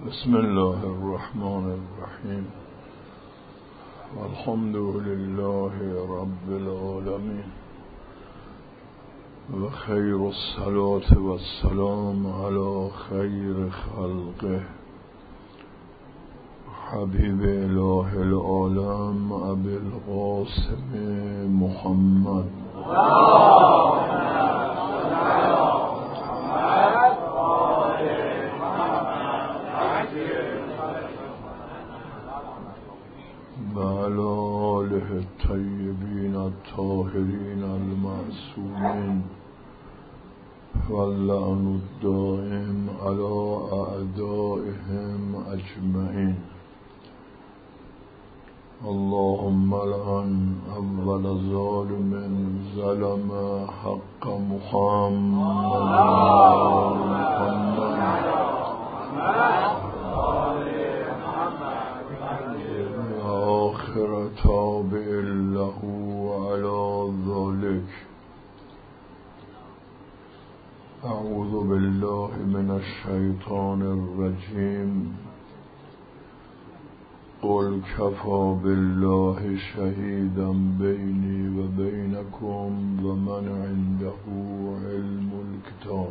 بسم الله الرحمن الرحیم الحمد لله رب العالمین و خیر الصلاة و السلام علی خیر خلقه حبیب اله العالم ابی القاسم محمد الطيبين الطاهرين المعصومين واللعن الدائم على أعدائهم أجمعين اللهم لعن أول ظالم ظلم حق محمد آخر تابع له على ذلك أعوذ بالله من الشيطان الرجيم قل كفى بالله شهيدا بيني وبينكم ومن عنده علم الكتاب.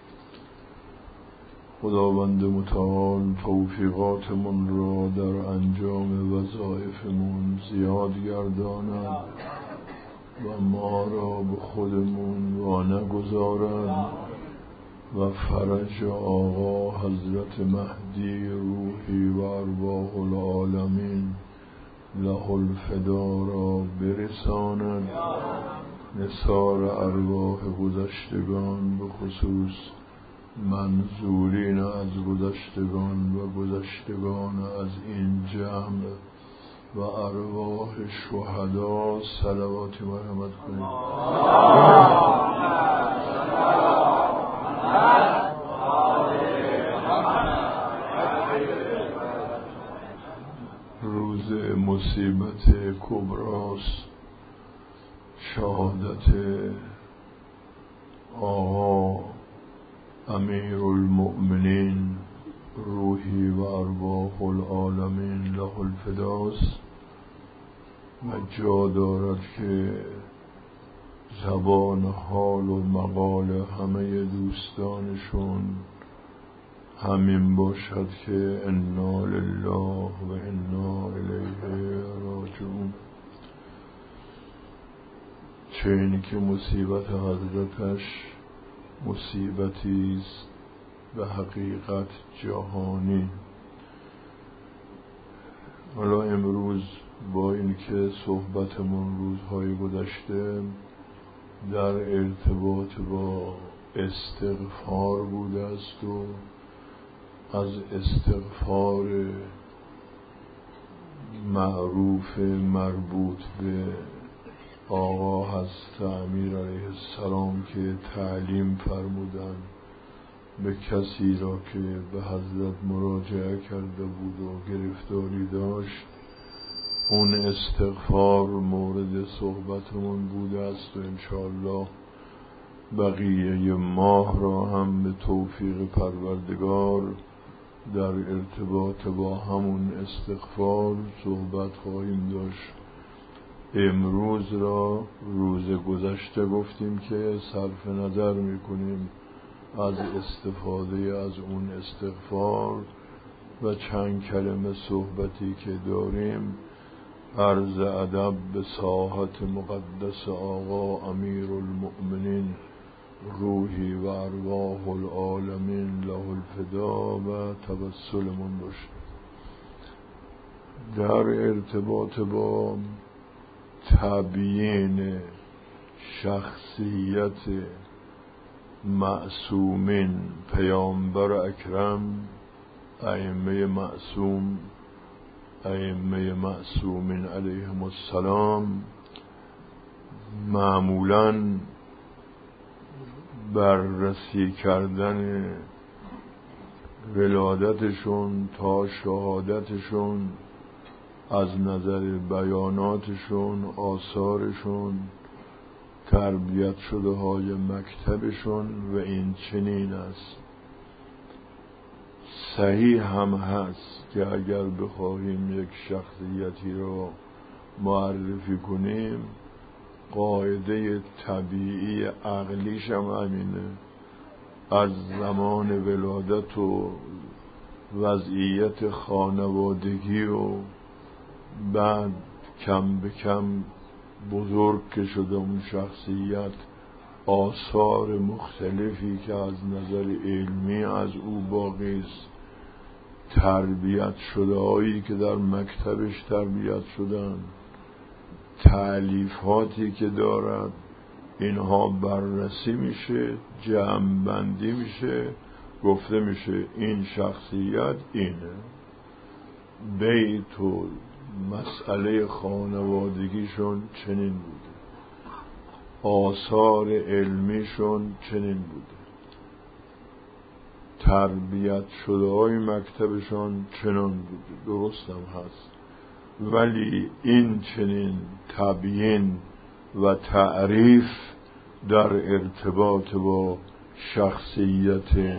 خداوند متعال توفیقاتمون را در انجام وظایفمون زیاد گرداند و ما را به خودمون وانگذارد و فرج آقا حضرت مهدی روحی و ارواح العالمین له الفدا را برساند. نثار ارواح گذشتگان به خصوص منظورین از گذشتگان و گذشتگان از این جمع و ارواح شهدا صلواتی مرحمت کنید. روز مصیبت کبراست، شهادت آقا امیر المؤمنین روحی و ارواح العالمین له الفداست و جا دارد که زبان حال و مقال همه دوستانشون همین باشد که انا لله و انا الیه راجعون. چه اینی که مصیبت حضرتش مصیبتی است به حقیقت جهانی. حالا امروز با اینکه صحبتمون روزهای گذشته در ارتباط با استغفار بوده است و از استغفار معروف مربوط به آقا حضرت امیر علیه السلام که تعلیم فرمودن به کسی را که به حضرت مراجعه کرده بود و گرفتاری داشت، اون استغفار مورد صحبتمون بوده است و انشاءالله بقیه ماه را هم به توفیق پروردگار در ارتباط با همون استغفار صحبت خواهیم داشت. امروز را روز گذشته گفتیم که صرف نظر میکنیم از استفاده از اون استغفار و چند کلمه صحبتی که داریم عرض ادب به ساحت مقدس آقا امیر المؤمنین روحی و ارواح العالمین له الفدا و توسلمون باشه. در ارتباط با تبیین شخصیت معصومین پیامبر اکرم ائمه معصومین علیهم السلام، معمولاً بررسی کردن ولادتشون تا شهادتشون از نظر بیاناتشون، آثارشون، تربیت شده های مکتبشون و این چنین است. صحیح هم هست که اگر بخواهیم یک شخصیتی رو معرفی کنیم، قاعده طبیعی عقلیش هم همینه. از زمان ولادت و وضعیت خانوادگی و بعد کم به کم بزرگ که شده اون شخصیت، آثار مختلفی که از نظر علمی از او باقی است، تربیت شده هایی که در مکتبش تربیت شدن، تألیفاتی که دارد، اینها بررسی میشه، جمع‌بندی میشه، گفته میشه این شخصیت اینه. بیت و مسئله خانوادگیشون چنین بوده، آثار علمیشون چنین بوده، تربیت شده های مکتبشون چنان بوده. درست هم هست، ولی این چنین تبیین و تعریف در ارتباط با شخصیت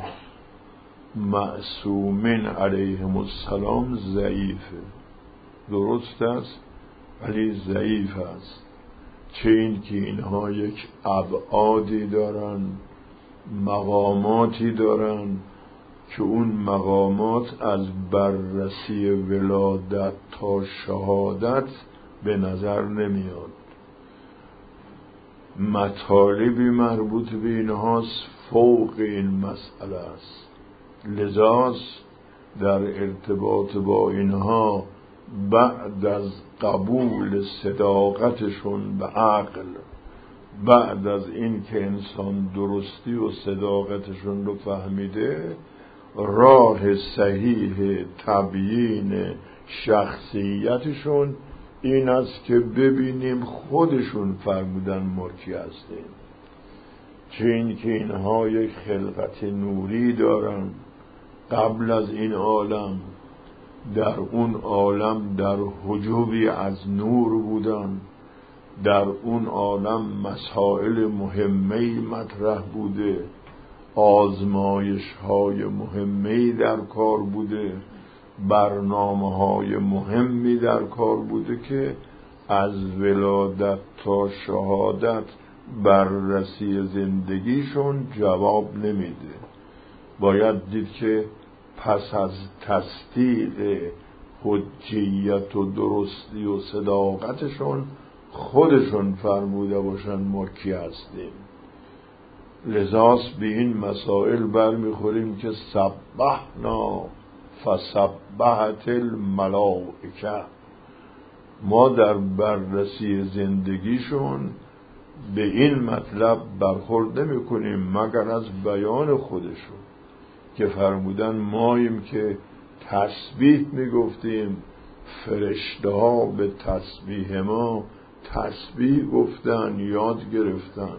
معصومین علیهم السلام ضعیفه. درست است ولی ضعیف است، چه این که اینها یک ابعادی دارن، مقاماتی دارن که اون مقامات از بررسی ولادت تا شهادت به نظر نمیاد. مطالبی مربوط به اینهاست فوق این مسئله است. لذاست در ارتباط با اینها بعد از قبول صداقتشون به عقل، بعد از این که انسان درستی و صداقتشون رو فهمیده، راه صحیح تبیین شخصیتشون این است که ببینیم خودشون فرمودن ما کی هستیم. چه این که اینها یک خلقت نوری دارن، قبل از این عالم در اون عالم در حجوبی از نور بودن، در اون عالم مسائل مهمی مطرح بوده، آزمایش های مهمی در کار بوده، برنامه های مهمی در کار بوده که از ولادت تا شهادت بررسی زندگیشون جواب نمیده. باید دید که پس از تصدیق حجیت و درستی و صداقتشون خودشون فرموده باشن ما کی هستیم. لذاست به این مسائل برمیخوریم که سبحنا فسبحت الملائکه. ما در بررسی زندگیشون به این مطلب برخورد نمی کنیم مگر از بیان خودشون که فرمودن ماییم که تسبیح می گفتیم، فرشته ها به تسبیح ما تسبیح گفتن، یاد گرفتن.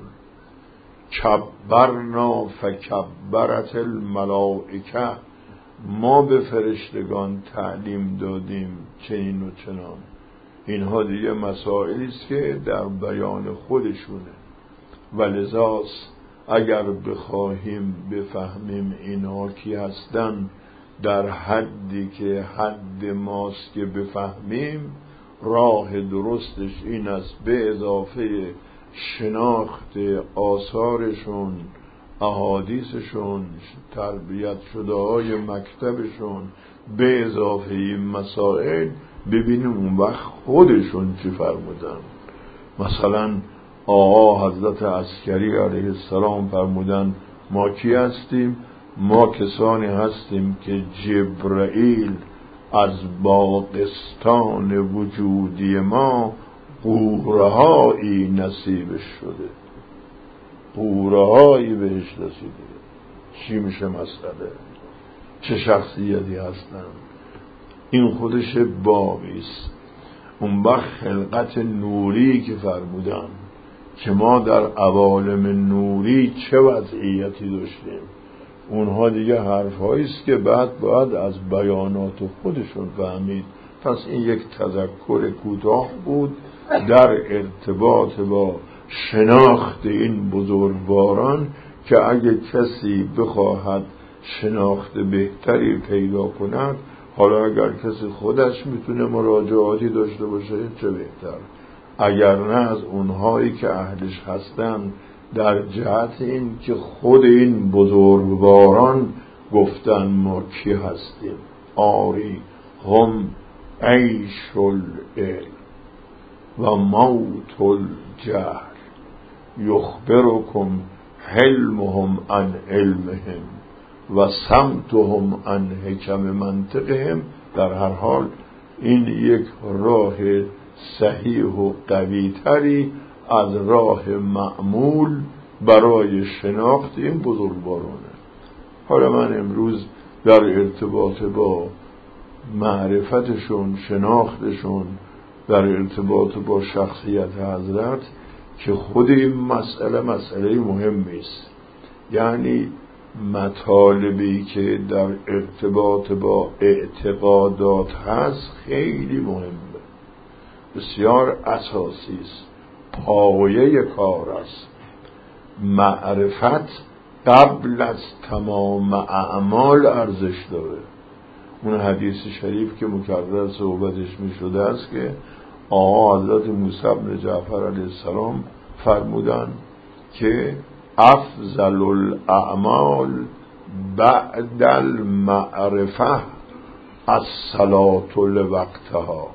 کبرنا فکبرت الملائکه، ما به فرشتگان تعلیم دادیم چنین و چنان. اینها دیگه مسائلی است که در بیان خودشونه. ولذاست اگر بخواهیم بفهمیم اینها کی هستن در حدی که حد ماست که بفهمیم، راه درستش این است به اضافه شناخت آثارشون، احادیثشون، تربیت شده های مکتبشون، به اضافه این مسائل ببینیم اون وقت خودشون چی فرمودن. مثلا آقا حضرت عسکری علیه السلام فرمودن ما کی هستیم؟ ما کسانی هستیم که جبرائیل از باغستان وجودی ما قورهایی نصیبش شده، قورهایی بهش رسیده. چی میشه مسئله؟ چه شخصیتی هستن؟ این خودش بابیست. اون وقت خلقت نوری که فرمودن که ما در عوالم نوری چه وضعیتی داشتیم، اونها دیگه حرفهاییست که بعد باید از بیانات خودشون فهمید. پس این یک تذکر کوتاه بود در ارتباط با شناخت این بزرگواران که اگه کسی بخواهد شناخت بهتری پیدا کند، حالا اگر کسی خودش میتونه مراجعاتی داشته باشه چه بهتر، اگر نه از اونهایی که اهلش هستن، در جهت این که خود این بزرگواران گفتن ما کی هستیم. آری هم عیش العلم و موت الجهل، یخبرکم حلمهم عن علمهم و صمتهم عن حکم منطقهم. در هر حال این یک راه صحیح و قوی تری از راه معمول برای شناخت این بزرگوارانه. حالا من امروز در ارتباط با معرفتشون، شناختشون، در ارتباط با شخصیت حضرت، که خود این مسئله مهمی است، یعنی مطالبی که در ارتباط با اعتقادات هست خیلی مهمه، بسیار اساسی است، پایه کار است. معرفت قبل از تمام اعمال ارزش داره. اون حدیث شریف که مکرر صحبتش می شده است که آقا حضرت موسی بن جعفر علیه السلام فرمودن که افضل الاعمال بعد المعرفه الصلاة لوقتها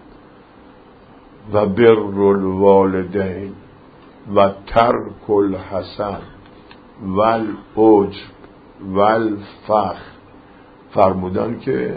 و بر الوالدین و ترک الحسد و العجب و الفخر. فرمودن که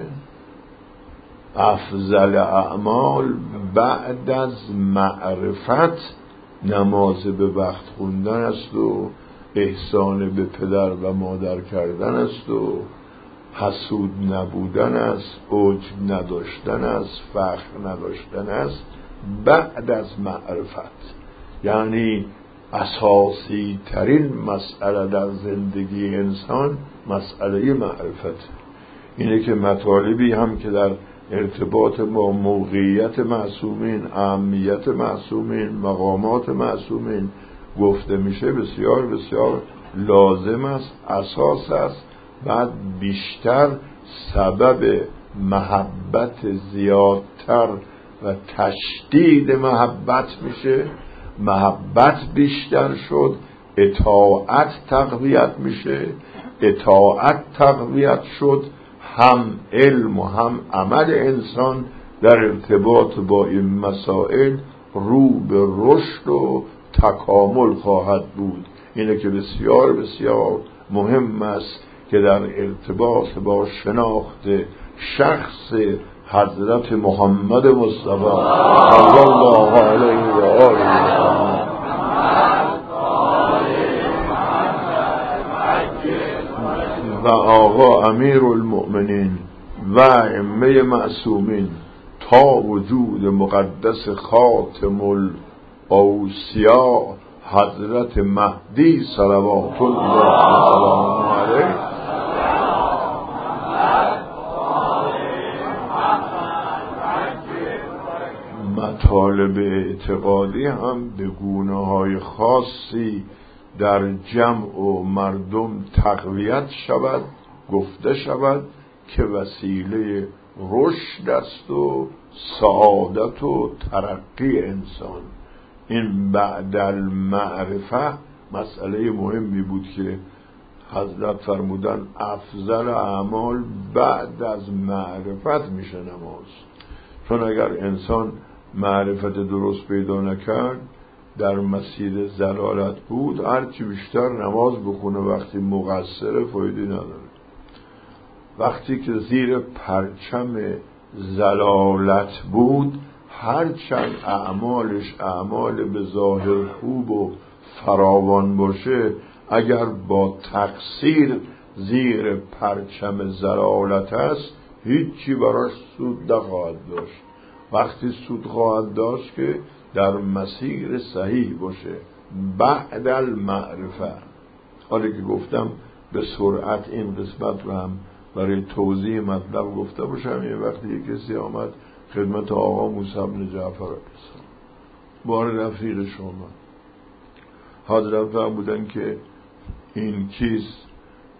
افضل اعمال بعد از معرفت نماز به وقت خوندن است و احسان به پدر و مادر کردن است و حسود نبودن است، عجب نداشتن است، فخر نداشتن است بعد از معرفت. یعنی اساسی ترین مسئله در زندگی انسان مسئله معرفت. اینه که مطالبی هم که در ارتباط با موقعیت معصومین، اهمیت معصومین، مقامات معصومین گفته میشه بسیار بسیار لازم است، اساس است. بعد بیشتر سبب محبت زیادتر و تشدید محبت میشه. محبت بیشتر شد، اطاعت تقویت میشه، اطاعت تقویت شد، هم علم و هم عمل انسان در ارتباط با این مسائل رو به رشد و تکامل خواهد بود. اینه که بسیار بسیار مهم است که در ارتباط با شناخت شخص حضرت محمد مصطفی صلی الله علیه و آله و آقا امیر المؤمنین و ائمه معصومین تا وجود مقدس خاتم الاوصیا حضرت مهدی صلوات الله و سلامه علیه مطالب اعتقادی هم به گونه‌های خاصی در جمع و مردم تقویت شود، گفته شود که وسیله رشد است و سعادت و ترقی انسان. این بعد المعرفه مسئله مهمی بود که حضرت فرمودن افضل اعمال بعد از معرفت میشه نماز. چون اگر انسان معرفت درست پیدا نکرد، در مسیر ضلالت بود، هرچی بیشتر نماز بخونه وقتی مقصر فایده نداره. وقتی که زیر پرچم ضلالت بود، هرچند اعمالش اعمال به ظاهر خوب و فراوان باشه، اگر با تقصیر زیر پرچم ضلالت است، هیچی براش سود نخواهد داشت. وقتی سود خواهد داشت که در مسیر صحیح باشه بعد المعرفه. حالا که گفتم به سرعت این قسمت رو هم برای توضیح مطلب گفته باشم. یه وقتی یک کسی آمد خدمت آقا موسی بن جعفر بار رفیق شما حضرت فرمودن که این کیست؟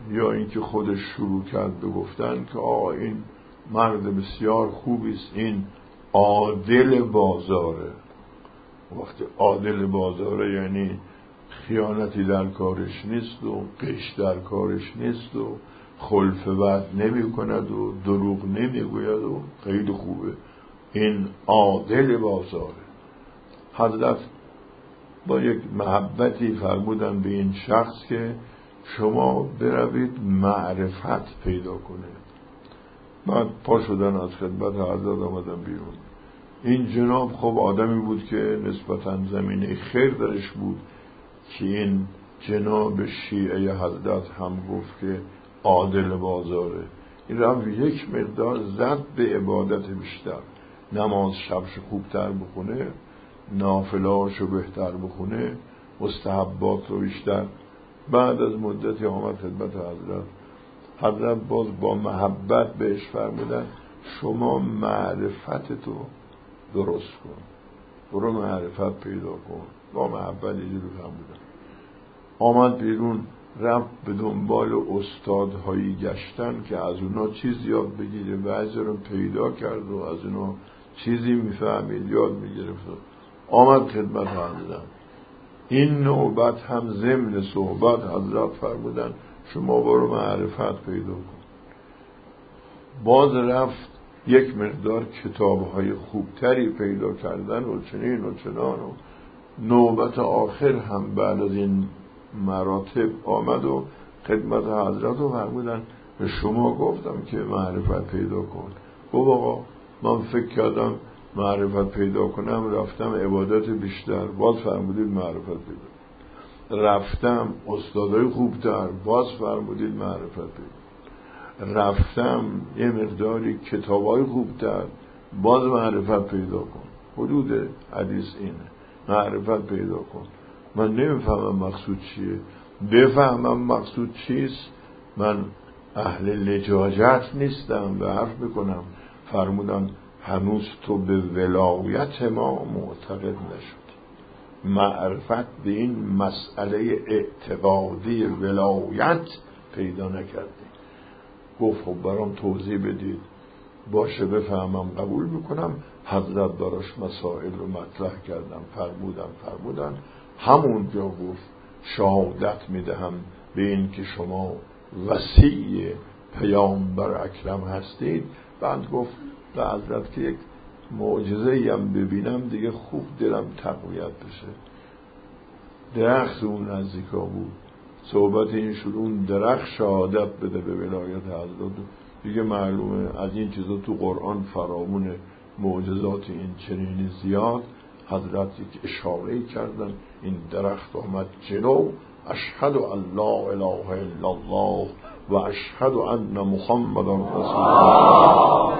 یا اینکه خودش شروع کرد به گفتن که این مرد بسیار خوبی است، این عادل بازاره. وقتی عادل بازاره یعنی خیانتی در کارش نیست و غش در کارش نیست و خلف وعد نمی کند و دروغ نمی گوید و خیلی خوبه، این عادل بازاره. حضرت با یک محبتی فرمودن به این شخص که شما بروید معرفت پیدا کنه. بعد پا شدن از خدمت حضرت آمدن بیرون. این جناب خب آدمی بود که نسبتاً زمینه خیر درش بود که این جناب شیعه حضرت هم گفت که عادل بازاره. این رفت یک مقدار زد به عبادت بیشتر، نماز شبش خوبتر بخونه، نافلهاشو بهتر بخونه، مستحبات رو بیشتر. بعد از مدتی آمد خدمت حضرت باز با محبت بهش فرمودن شما معرفتتو درست کن، برو معرفت پیدا کن. با محبت اینجوری فرمودن. آمد بیرون، رفت به دنبال استادهایی گشتن که از اونا چیز یاد بگیره. بعضی رو پیدا کرد و از اونا چیزی میفهمید، یاد میگرفت. آمد خدمت حضرت. این نوبت هم ضمن صحبت حضرت فرمودن شما برو معرفت پیدا کن. باز رفت یک مقدار کتابهای خوبتری پیدا کردن و چنین و چنان و نوبت آخر هم بعد از این مراتب آمد و خدمت حضرت رو فرمودن به شما گفتم که معرفت پیدا کن. گفت آقا من فکر کردم معرفت پیدا کنم، رفتم عبادت بیشتر، باز فرمودید معرفت پیدا کن. رفتم استادای خوبتر، باز فرمودید معرفت پیدا. رفتم یه مقداری کتابای خوبتر، باز معرفت پیدا کن. حدود حدیث اینه، معرفت پیدا کن. من نمیفهمم مقصود چیه، بفهمم مقصود چیست. من اهل لجاجت نیستم، به حرف بکنم. فرمودن هنوز تو به ولایت ما معتقد نشدی، معرفت به این مسئله اعتقادی ولایت پیدا نکردی. گفت خب برام توضیح بدید. باشه بفهمم، قبول میکنم. حضرت داراش مسائل رو مطرح کردم، فرمودن همونجا گفت شهادت میدهم به این که شما وصی پیامبر اکرم هستید. بعد گفت به حضرت که یک معجزه‌ای هم ببینم دیگه خوب دلم تقویت بشه. درخت اون نزدیکا بود، صحبت این شد اون درخت شهادت بده به ولایت حضرت. دیگه معلومه از این چیزا تو قرآن فرامونه، معجزات این چنینی زیاد. حضرت یک اشاره کردن، این درخت آمد جلو، اشهد ان لا اله الا الله و اشهد ان محمد رسول الله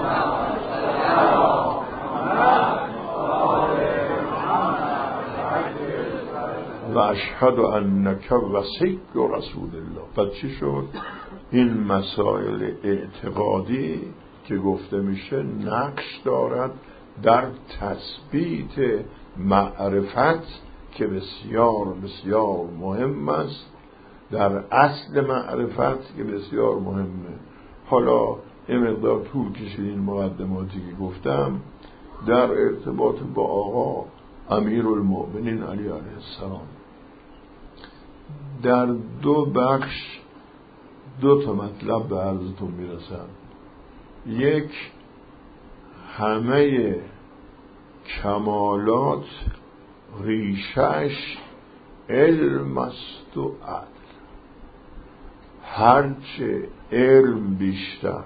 و اشهد انک وصی رسول الله. بعد چی شد؟ این مسائل اعتقادی که گفته میشه نقش دارد در تثبیت معرفت که بسیار بسیار مهم است، در اصل معرفت که بسیار مهمه. حالا یه مقدار طول کشید این مقدماتی که گفتم در ارتباط با آقا امیرالمؤمنین علی علیه السلام. در دو بخش دو تا مطلب به عرضتون میرسن. یک، همه کمالات ریشش علم است و عدل. هرچه علم بیشتر،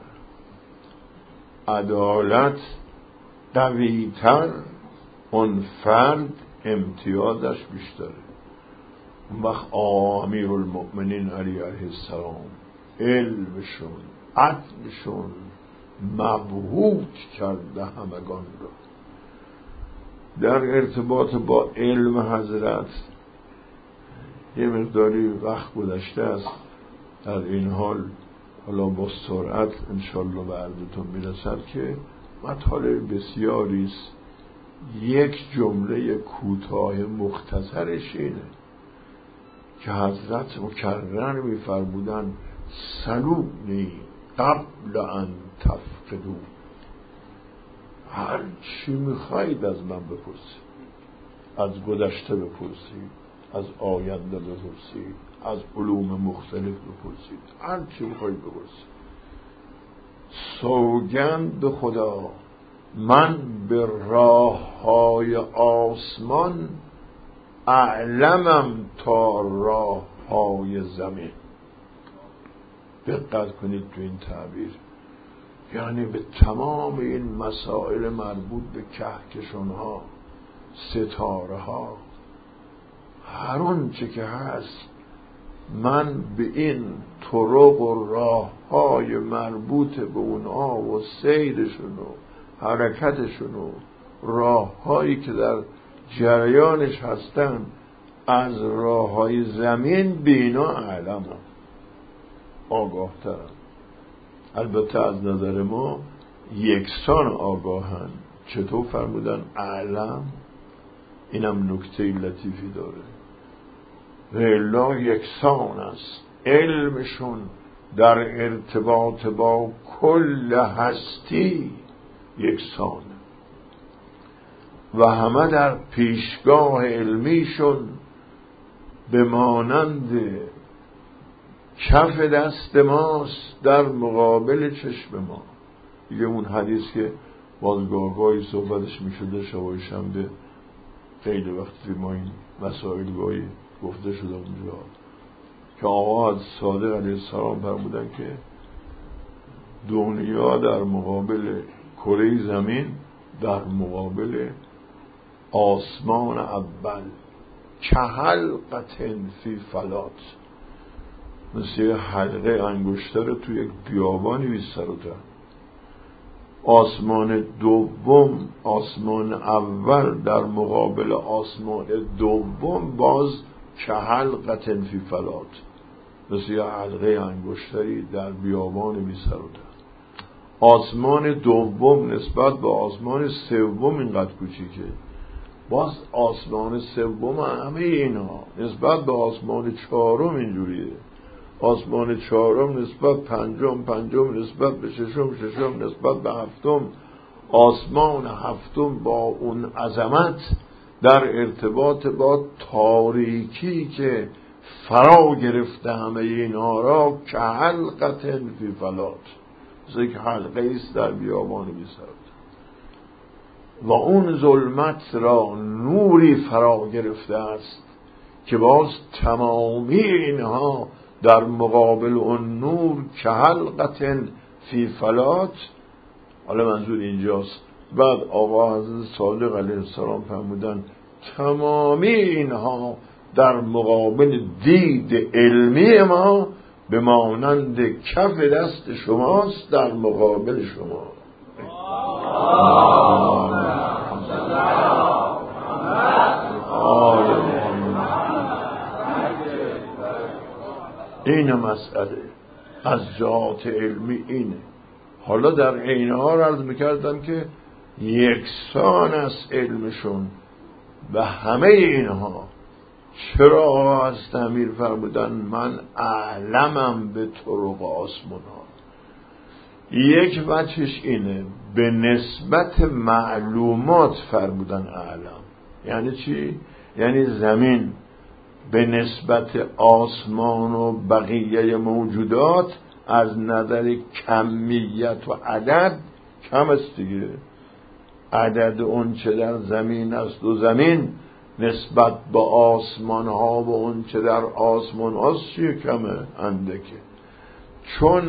عدالت قویتر، اون فرد امتیازش بیشتره. وقت امیرالمؤمنین علی علیه السلام علمشون، عدلشون مبهوت کرده همگان را. در ارتباط با علم حضرت یه مقداری وقت گذشته است. در این حال حالا با سرعت انشالله به عرضتون میرسد که مطالب بسیاری است. یک جمله کوتاه مختصرش اینه که حضرت مکرر می‌فرمودن سلونی قبل ان تفقدو، هر چی میخواید از من بپرسید، از گذشته بپرسید، از آینده بپرسید، از علوم مختلف بپرسید، هر چی میخواید بپرسید. سوگند به خدا من به راه های آسمان اعلمم تا راه های زمین. دقت کنید تو این تعبیر، یعنی به تمام این مسائل مربوط به کهکشان ها، ستاره ها، هر اونچه که هست، من به این طرق و راه های مربوط به اونها و سیرشون و حرکتشون و راه هایی که در جریانش هستن از راه های زمین بینا اعلمم، آگاه ترم. البته از نظر ما یکسان آگاهن. چطور فرمودن اعلم؟ اینم نکته لطیفی داره. ولی یکسان است علمشون در ارتباط با کل هستی یکسان و همه در پیشگاه علمیشون به مانند کف دست ماست در مقابل چشم ما. دیگه اون حدیث که بازگاهگاهی صحبتش میشده شبای شنبه، خیلی وقتی ما این مسائل گاهی گفته شده اونجا، که آقا از صادق علیه السلام فرمودن که دنیا در مقابل کره زمین در مقابل آسمان اول که حلقة فی فلات، مثل حلقه انگشتر تو یک بیابانی بیسترده. آسمان دوم، آسمان اول در مقابل آسمان دوم باز که حلقة فی فلات، مثل حلقه انگشتری در بیابان بیسترده. آسمان دوم نسبت به آسمان سوم اینقدر کوچیکه، باز آسمان سوم همه اینا نسبت به آسمان چهارم اینجوریه، آسمان چهارم نسبت پنجم، پنجم نسبت به ششم، ششم نسبت به هفتم، آسمان هفتم با اون عظمت در ارتباط با تاریکی که فرا گرفته همه اینها را که حلقة فی فلات، مثل که حلقه ایست در بیابان بی‌سر و اون ظلمت را نوری فرا گرفته است که باز تمامی اینها در مقابل اون نور که حلقة فی فلات. حالا منظور اینجاست. بعد آقا حضرت صادق علیه السلام فرمودن تمامی اینها در مقابل دید علمی ما به مانند کف دست شماست در مقابل شما. این مسئله از جهات علمی اینه. حالا در عین حال عرض میکردم که یکسان است علمشون و همه اینها. چرا از تعمیر فرمودن من اعلمم به طرق آسمان ها؟ یک وجهش اینه به نسبت معلومات فرمودن اعلم. یعنی چی؟ یعنی زمین به نسبت آسمان و بقیه موجودات از نظر کمیت و عدد کم است دیگه. عدد اون چه در زمین است و زمین نسبت به آسمان ها و اون چه در آسمان هاست چیه؟ کمه، اندکه. چون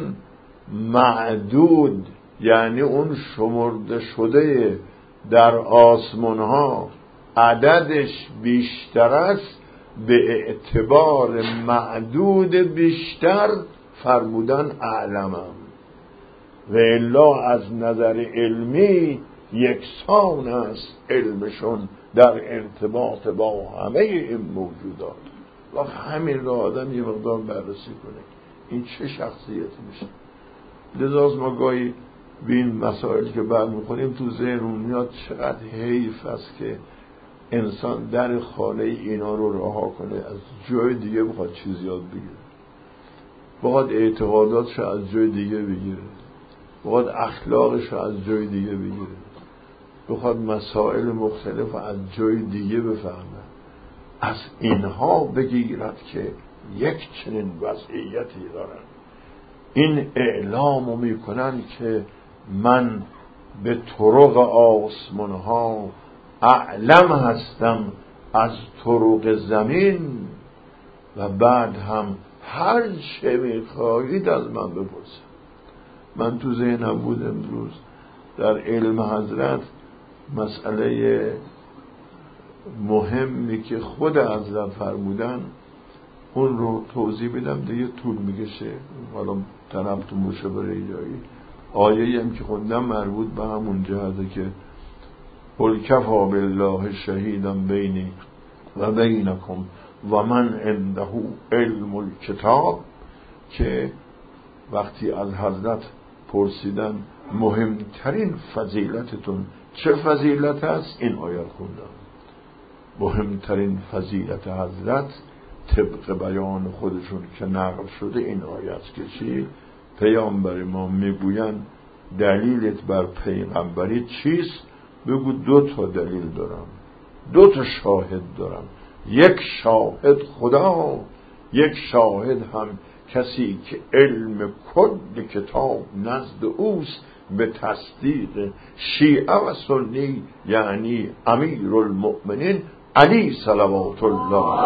معدود یعنی اون شمرده شده در آسمان ها عددش بیشتر است، به اعتبار معدود بیشتر فرمودن اعلمم. و الا از نظر علمی یکسان است علمشون در ارتباط با همه این موجودات. و همین را آدم یه مقدار بررسی کنه این چه شخصیتی میشه. لذا ما گاهی به این مسائل که برمیخوریم تو ذهنمون میاد چقدر حیف است که انسان در خانه اینا رو رها کنه، از جای دیگه بخواد چیز یاد بگیره. بخواد اعتقاداتش از جای دیگه بگیره، بخواد اخلاقش از جای دیگه بگیره، بخواد مسائل مختلف از جای دیگه بفهمه، از اینها بگیرد که یک چنین وضعیتی دارن، این اعلامو میکنن که من به طرق آسمانها اعلم هستم از طرق زمین و بعد هم هر چه میخواهید از من بپرسید. من تو ذهنم بود امروز در علم حضرت مسئله مهمی که خود حضرت فرمودن اون رو توضیح بدم، دیگه طول میکشه، حالا تنبتون باشه برای جایی. آیه‌ای هم که خوندم مربوط به همون جهته که قل کفا بالله شهیدا بینی و بینکم و من عنده علم الکتاب، که وقتی از حضرت پرسیدن مهمترین فضیلتتون چه فضیلت است، این آیه خوندم. مهمترین فضیلت حضرت طبق بیان خودشون که نقل شده این آیه است که چی؟ پیامبر ما میگوین دلیلت بر پیغمبری چیست؟ بگو 2 دلیل دارم، 2 شاهد دارم، یک شاهد خدا، یک شاهد هم کسی که علم کل کتاب نزد اوست به تصدیق شیعه و سنی، یعنی امیر المؤمنین علی صلوات الله.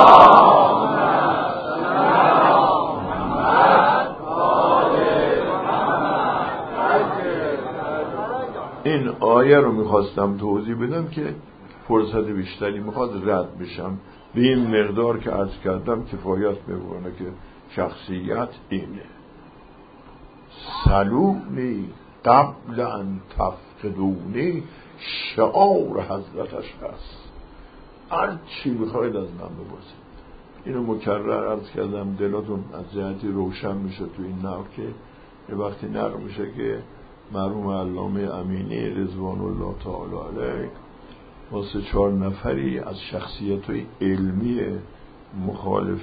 این آیه رو میخواستم توضیح بدم که فرصت بیشتری میخواد رد بشم، به این مقدار که عرض کردم کفایت میکنه که شخصیت اینه. سلونی قبل ان تفقدونی شعار حضرتش هست، هر چی میخواید از من بپرسید. اینو مکرر عرض کردم، دلاتون از جهتی روشن میشه تو این نقل که یه وقتی نقل میشه که مرحوم علامه امینی رضوان الله تعالی علیه با 3-4 نفری از شخصیت‌های علمی مخالف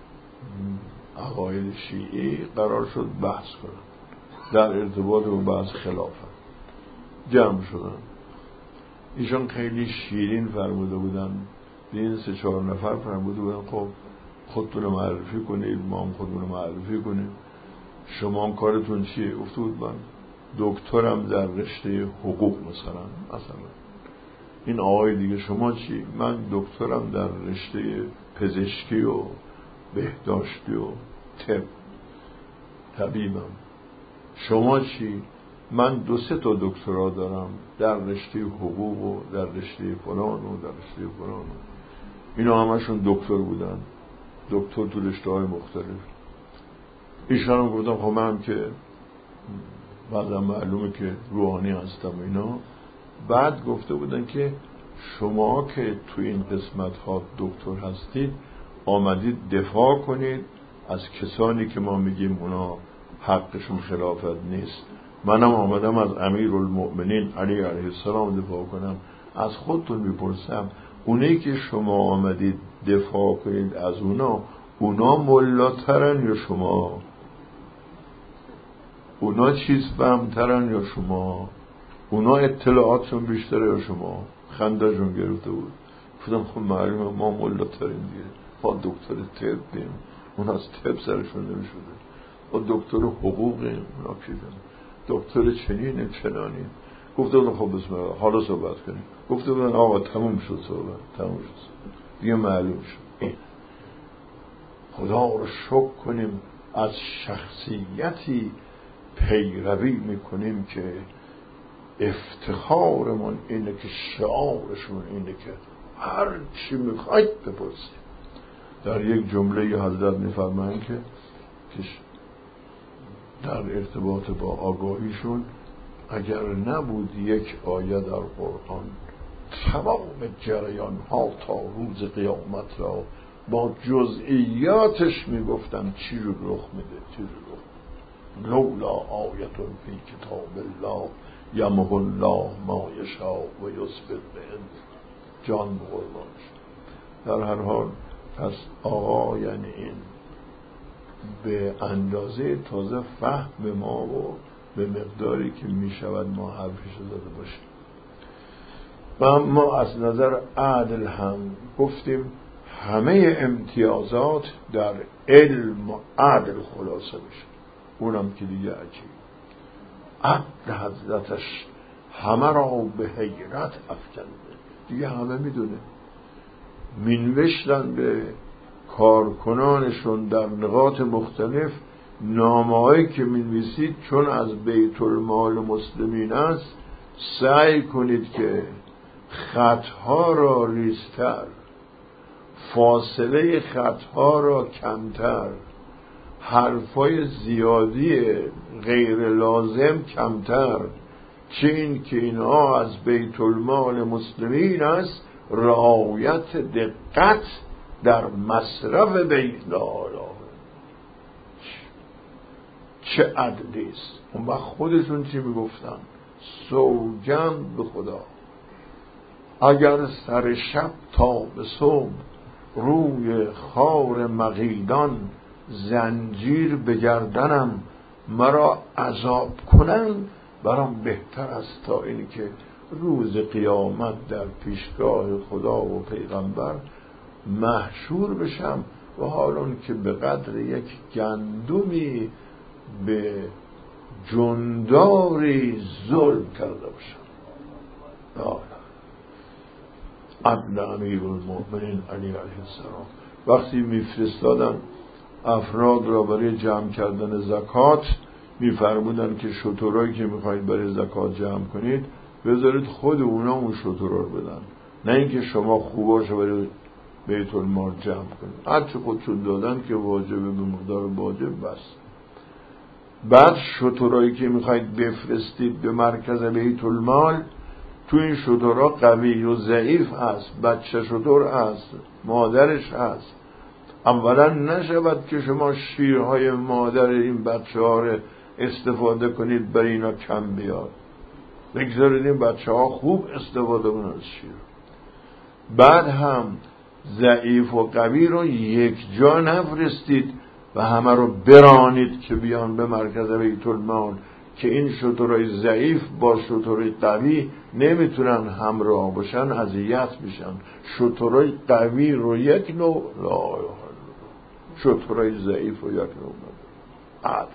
عقاید شیعی قرار شد بحث کنن در ارتباط با بحث خلافت. جمع شدن، ایشان خیلی شیرین فرموده بودن به این 3-4 نفر، فرموده بودن خب خودتون رو معرفی کنید، ما هم خودمون رو معرفی کنیم، شما کارتون چیه؟ گفته بود من دکترم در رشته حقوق مثلا. این آقای دیگه شما چی؟ من دکترم در رشته پزشکی و بهداشتی و طبیبم. شما چی؟ من 2-3 دکترا دارم در رشته حقوق و در رشته فلان و در رشته فلان. اینا همشون دکتر بودن، دکتر تو رشته‌های مختلف. ایشان هم گفتم خب من که بعدم معلومه که روحانی هستم اینا. بعد گفته بودن که شما که تو این قسمت ها دکتر هستید آمدید دفاع کنید از کسانی که ما میگیم اونا حقشون خلافت نیست. منم آمدم از امیر المؤمنین علی علیه السلام دفاع کنم. از خودتون میپرسم اونایی که شما آمدید دفاع کنید از اونا ملاترن یا شما؟ اونا چیز فهمترن یا شما؟ اونا اطلاعاتشون بیشتره یا شما؟ خنده‌شون گرفته بود. گفتم خب معلومه ما ملاترین دیگه، ما دکتر طبیم، اونا از طب سرشون نمیشده، ما دکتر حقوقیم، اونا کیدن دکتر چنین چنانی. گفته بودن خب بسم الله حالا صحبت کنیم. گفته بودن آقا تموم شد صحبت، تموم شد دیگه، معلوم شد. این خدا رو شکر کنیم از شخصیتی پیروی میکنیم که افتخارمون اینه که شعارشون اینه که هر چی میخواید بپرسید. در یک جمله حضرت میفرمایند که در ارتباط با آگاهیشون اگر نبود یک آیه در قرآن تمام جریان ها تا روز قیامت را با جزئیاتش میگفتن چی رو رخ میده، چی رو رخ میده. لولا آیتون فی کتاب الله یمحو الله ما یشاء و یثبت به جان قربانش. در هر حال پس آقا یعنی این به اندازه تازه فهم ما و به مقداری که می شود ما حرفش زده باشیم. و ما از نظر عدل هم گفتیم همه امتیازات در علم و عدل خلاصه میشه. اونم که دیگه عجیب، عدل حضرتش همه را به حیرت افکنده. دیگه همه میدونه، مینوشتن به کارکنانشون در نقاط مختلف نامه‌هایی که مینویسید چون از بیت المال مسلمین است سعی کنید که خطها را ریزتر، فاصله خطها را کمتر، حرفای زیادی غیر لازم کمتر، چه این که اینها از بیت المال مسلمین است، رعایت دقت در مصرف بیت المال. چه عدلی است. اون وقت خودشون چی میگفتن؟ سوگند به خدا اگر سر شب تا به صبح روی خار مغیلان زنجیر بگردنم مرا عذاب کنن، برام بهتر است تا اینی که روز قیامت در پیشگاه خدا و پیغمبر محشور بشم و حالون که به قدر یک گندمی به جنداری ظلم کرده باشم. عدل امیرالمؤمنین علی علیه السلام وقتی میفرستادن افراد را برای جمع کردن زکات، میفرمودن که شترایی که میخواید برای زکات جمع کنید بذارید خود اونا اون شترا رو بدن، نه اینکه شما خوباشو برای بیت المال جمع کنید. هرچی خودشون دادن که واجبه به مقدار واجب بس. بعد شترایی که میخواید بفرستید به مرکز بیت المال، تو این شترها قوی و ضعیف هست، بچه شتر هست، مادرش هست. اولا نشود که شما شیرهای مادر این بچه ها رو استفاده کنید برای اینا کم بیاد، بگذارید این بچه ها خوب استفاده کنند از شیر. بعد هم ضعیف و قوی رو یک جا نفرستید و همه رو برانید که بیان به مرکز بیت المال، که این شترهای ضعیف با شترهای قوی نمیتونن همراه باشن، اذیت میشن. شترهای قوی رو یک نوع، شترهای ضعیف رو یک نوع. عدل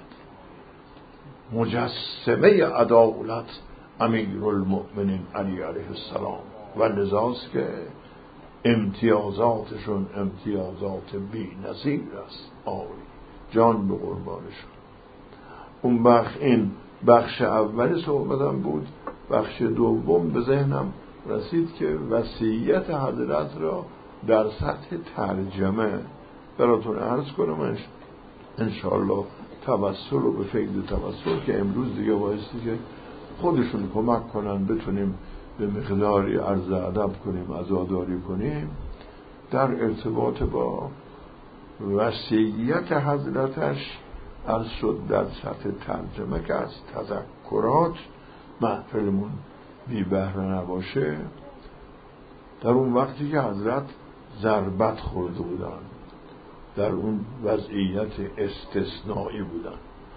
مجسمه عدالت امیرالمؤمنین علی علیه السلام و لذاست که امتیازاتشون امتیازات بی نظیر است. آری جان به قربانشون. اون این بخش اول صحبتم بود. بخش دوم به ذهنم رسید که وصیت حضرت را در سطح ترجمه براتون عرض کنم، انشاءالله توسل و به فکر توسل که امروز دیگه بایستی که خودشون کمک کنن بتونیم به مقداری عرض ادب کنیم، عزاداری کنیم در ارتباط با وصیت حضرتش. عرض شد در سطح ترجمه که از تذکرات محفلمون بی بهره نباشه، در اون وقتی که حضرت ضربت خورده بودن، در اون وضعیت استثنایی بودن،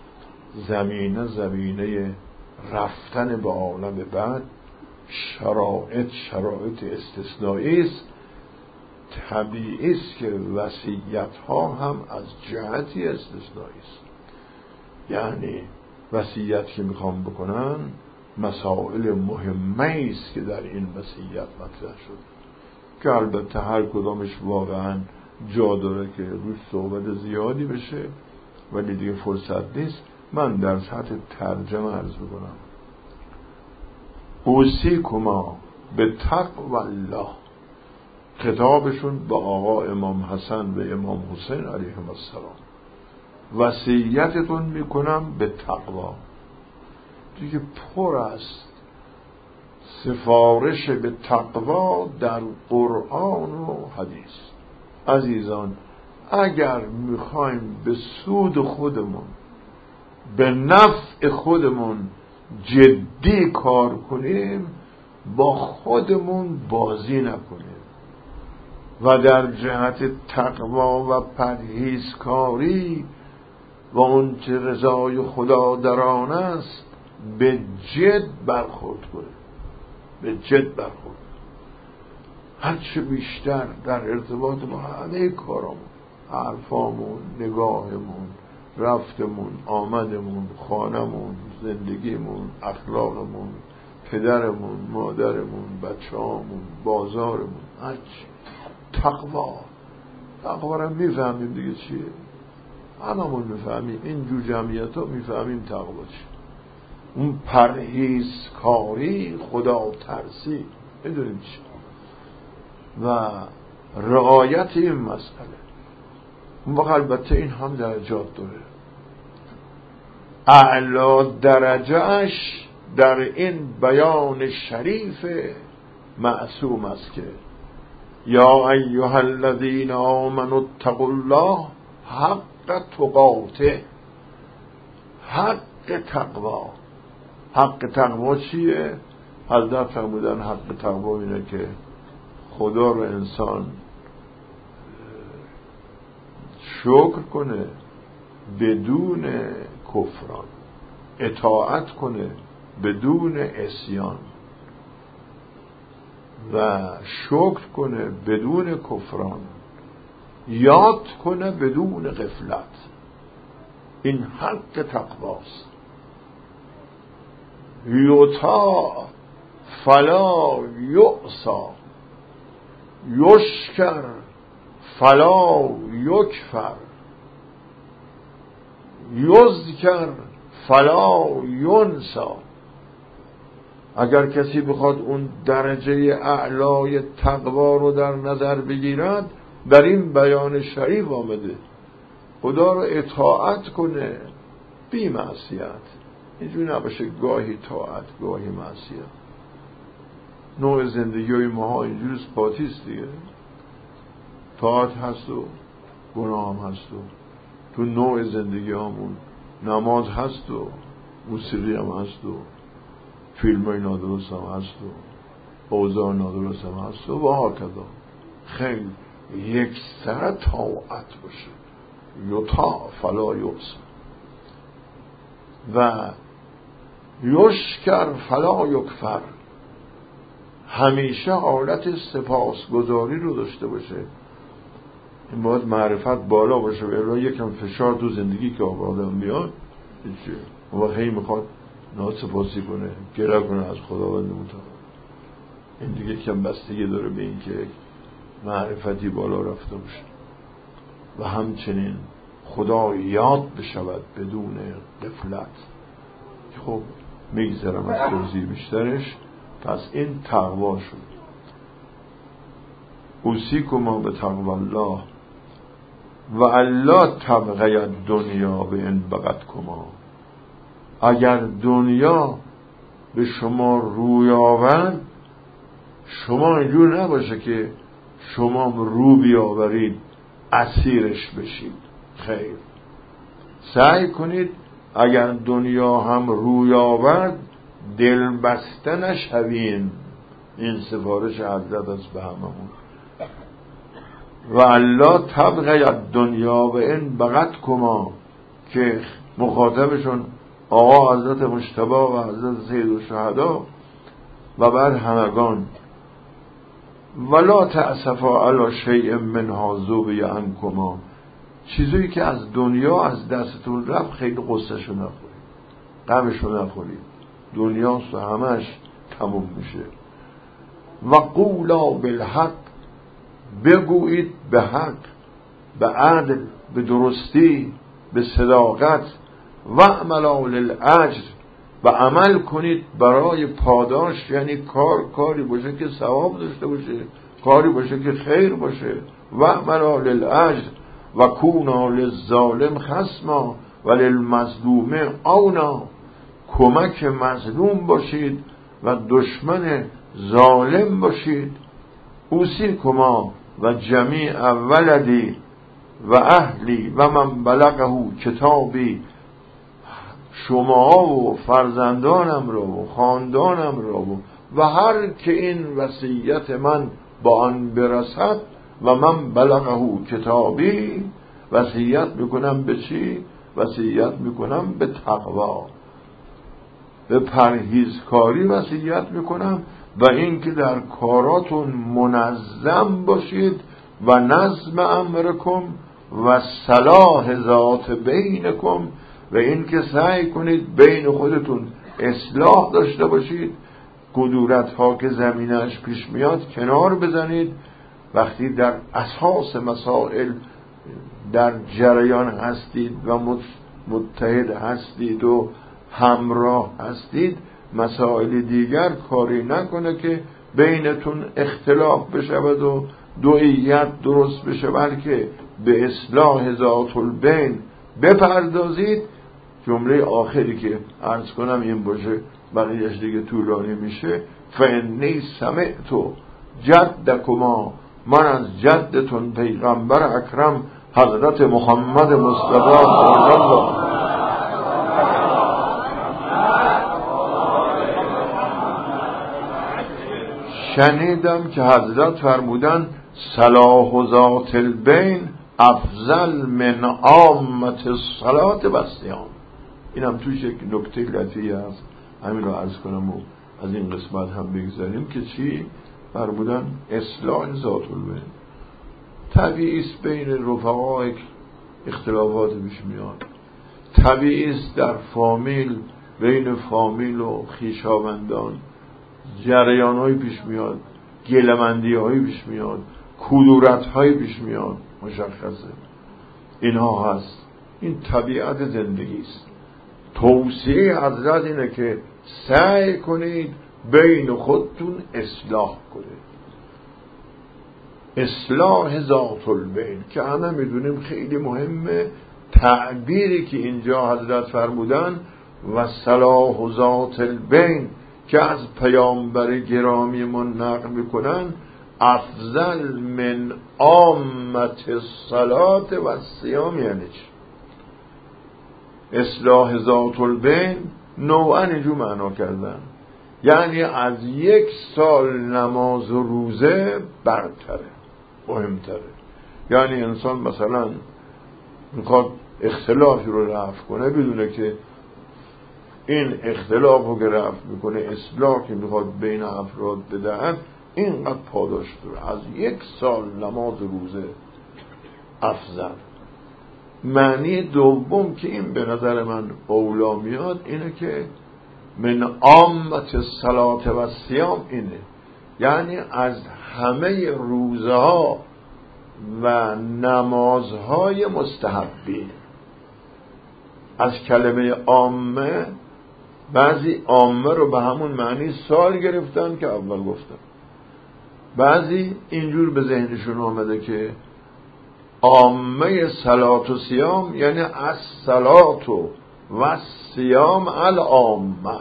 زمینه رفتن به عالم بعد، شرایط استثنایی است. طبیعی است که وصیت ها هم از جهتی استثنایی است. یعنی وصیت که میخوام بکنن مسائل مهمه است که در این وصیت مطرح شد، که البته هر کدامش واقعا جا داره که روش صحبت زیادی بشه، ولی دیگه فرصت نیست. من در سطح ترجمه عرض بکنم. اوصیکما به تقوی الله، خطابشون با آقا امام حسن و امام حسین علیهم السلام، وصیتتون میکنم به تقوا. دیگه پر است سفارش به تقوا در قرآن و حدیث. عزیزان، اگر میخوایم به سود خودمون، به نفع خودمون جدی کار کنیم، با خودمون بازی نکنیم و در جهت تقوا و پرهیزکاری و اون چه رضای خدا در آن است به جد برخورد کنه، به جد برخورد. هرچه بیشتر در ارتباط با همه کارامون، حرفامون، نگاهمون، رفتمون، آمدمون، خانمون، زندگیمون، اخلاقمون، پدرمون، مادرمون، بچه‌هامون، بازارمون، هرچی تقوا رو میفهمیم دیگه چیه؟ هممون میفهمیم، این جو جمعیت ها میفهمیم تقوا چیه. اون پرهیزکاری، خدا ترسی، میدونیم چیه و رعایت این مسئله. اون وقت البته این هم درجات داره. اعلی درجهش در این بیان شریف معصوم است که یا ایها الذین آمنوا اتقوا الله حق تقاته. حق تقوا. حق تقوا چیه؟ حضرت فرمودن حق تقوا اینه که خدا رو انسان شکر کنه بدون کفران، اطاعت کنه بدون عصیان و شکر کنه بدون کفران، یاد کنه بدون غفلت. این حق تقواست. یطاع فلا یعصی، یشکر فلا یکفر، یذکر فلا ینسی. اگر کسی بخواد اون درجه اعلای تقوا رو در نظر بگیرد، در این بیان شریف آمده خدا رو اطاعت کنه بی معصیت. اینجوری نباشه گاهی طاعت گاهی معصیت. نوع زندگی های ما اینجوری قاطیست دیگه. طاعت هست و گناه هم هست و تو نوع زندگی همون نماز هست و موسیقی هم هست و فیلم های نادرست هم هست و اوضاع نادرست هم هست و ها کذا. خیلی یک سر طاعت باشه، یطاع فلا یعصی و یشکر فلا یکفر. همیشه حالت سپاسگزاری رو داشته باشه. این باید معرفت بالا باشه. الا یکم فشار تو زندگی که آدم میاد و هی میخواد ناسپاسی کنه، گره کنه از خداوند متعال. این دیگه کم بستگی داره به این که معرفتی بالا رفته باشه و همچنین خدا یاد بشود بدون غفلت. خب میگذرم از توضیح بیشترش. پس این تقوا شد. اوصیکما بتقوی الله و الا تبغی الدنیا بان بغتکما. اگر دنیا به شما روی آورد، شما اینجور نباشه که شما رو بیاورید اسیرش بشید. خیر، سعی کنید اگر دنیا هم روی آورد دل بسته نشوین. این سفارش حضرت است به هممون. و الا تبغی الدنیا و ان بغتکما، که مخاطبشون آقا حضرت مجتبی و حضرت سید الشهدا و بر همگان. ولا تأسفا علی شیء منها ذوبی عنکما. چیزی که از دنیا از دستتون رفت خیلی قصه‌شو نخورید، غمشو نخورید. دنیاست و همش تموم میشه. و قولا بالحق، بگویید به حق، به عدل، به درستی، به صداقت. و اعملوا للاجر، و عمل کنید برای پاداش. یعنی کاری باشه که ثواب داشته باشه، کاری باشه که خیر باشه. و اعملوا للاجر و کونا للظالم خصما و للمظلوم عونا. کمک مظلوم باشید و دشمن ظالم باشید. اوصیکما و جمیع ولدی و اهلی و من بلغه کتابی. شما و فرزندانم را و خاندانم را و هر که این وصیت من با آن برسد و من بلغه کتابی، وصیت میکنم به چی؟ وصیت میکنم به تقوا، به پرهیزکاری وصیت میکنم و اینکه در کاراتون منظم باشید و نظم امرکم و صلاح ذات بینکم، و اینکه سعی کنید بین خودتون اصلاح داشته باشید، کدورت ها که زمینش پیش میاد کنار بزنید. وقتی در اساس مسائل در جریان هستید و متحد هستید و همراه هستید، مسائل دیگر کاری نکنه که بینتون اختلاف بشود و دوئیت درست بشه، بلکه به اصلاح ذات البین بپردازید. جمله آخری که عرض کنم این باشه، بقیهش دیگه طولانی میشه. فانی سمعت جدکما، من از جدتون پیغمبر اکرم حضرت محمد مصطفی صلی الله شنیدم که حضرت فرمودن صلاح ذات البین افضل من عامة الصلاة و الصیام. اینم توش یک نکته لطیفی هست، همین رو عرض کنم و از این قسمت هم بگذاریم که چی فرمودن؟ اصلاح ذات البین. طبیعی است بین رفقا اختلافات پیش میاد، طبیعی است در فامیل بین فامیل و خویشاوندان جریان‌های پیش میاد، گله‌مندی‌های پیش میاد، کدورت‌های پیش میاد، مشخصه اینها هست. این طبیعت زندگی است. توصیه حضرت اینه که سعی کنید بین خودتون اصلاح کنید، اصلاح ذات البین که همه میدونیم خیلی مهمه. تعبیری که اینجا حضرت فرمودن و صلاح ذات البین که از پیامبر گرامی من نقل میکنن، افضل من عامة الصلاة و الصیام. یعنی چی؟ اصلاح ذات البین نوعا اینجور معنا کردن، یعنی از 1 سال نماز و روزه برتره، مهمتره. یعنی انسان مثلا میخواد اختلافی رو رفع کنه، بدونه که این اختلاف رو که رفع میکنه، اصلاح که میخواد بین افراد بدهن، اینقدر پاداش داره. از 1 سال نماز و روزه افضل. معنی دوم که این به نظر من اولا میاد اینه که من عامة الصلاة و الصیام، اینه یعنی از همه روزها و نمازهای مستحبی. از کلمه عامه، بعضی عامه رو به همون معنی سال گرفتن که اول گفتم، بعضی اینجور به ذهنشون آمده که عامه صلات و صیام یعنی از صلات و صیام العامه،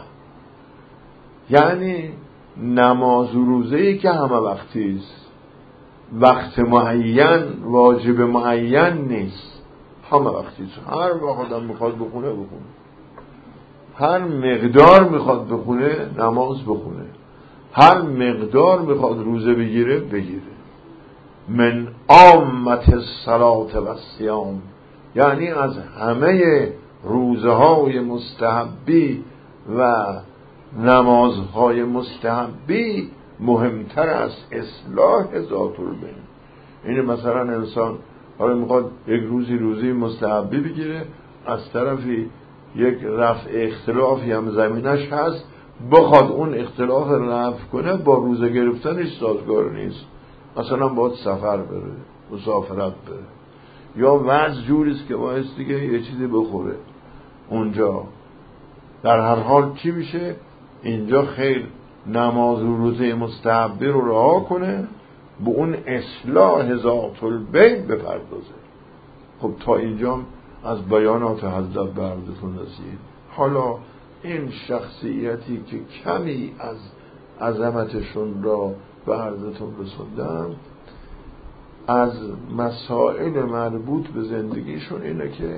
یعنی نماز و روزه‌ای که همه وقتی است، وقت معین، واجب معین نیست، همه وقتی است. هر وقت آدم میخواد بخونه بخونه، هر مقدار میخواد بخونه نماز بخونه، هر مقدار میخواد روزه بگیره بگیره. من عامة الصلاة و الصیام یعنی از همه روزهای مستحبی و نمازهای مستحبی مهمتر است اصلاح ذات البین. این مثلا انسان حالا میخواد یک روزی مستحبی بگیره، از طرفی یک رفع اختلافی هم زمینش هست، بخواد اون اختلاف رفع کنه، با روزه گرفتنش سازگار نیست. مثلا باید سفر بره، مسافرت بره، یا وضع جوریست که باید دیگه یه چیزی بخوره اونجا. در هر حال چی میشه؟ اینجا خیر نماز و روزه مستحبی رو رها کنه، به اون اصلاح ذات البین بپردازه. خب تا اینجا از بیانات حضرت به عرضتون رسید. حالا این شخصیتی که کمی از عظمتشون را به عرضتون رسوندم، از مسائل مربوط به زندگیشون اینه که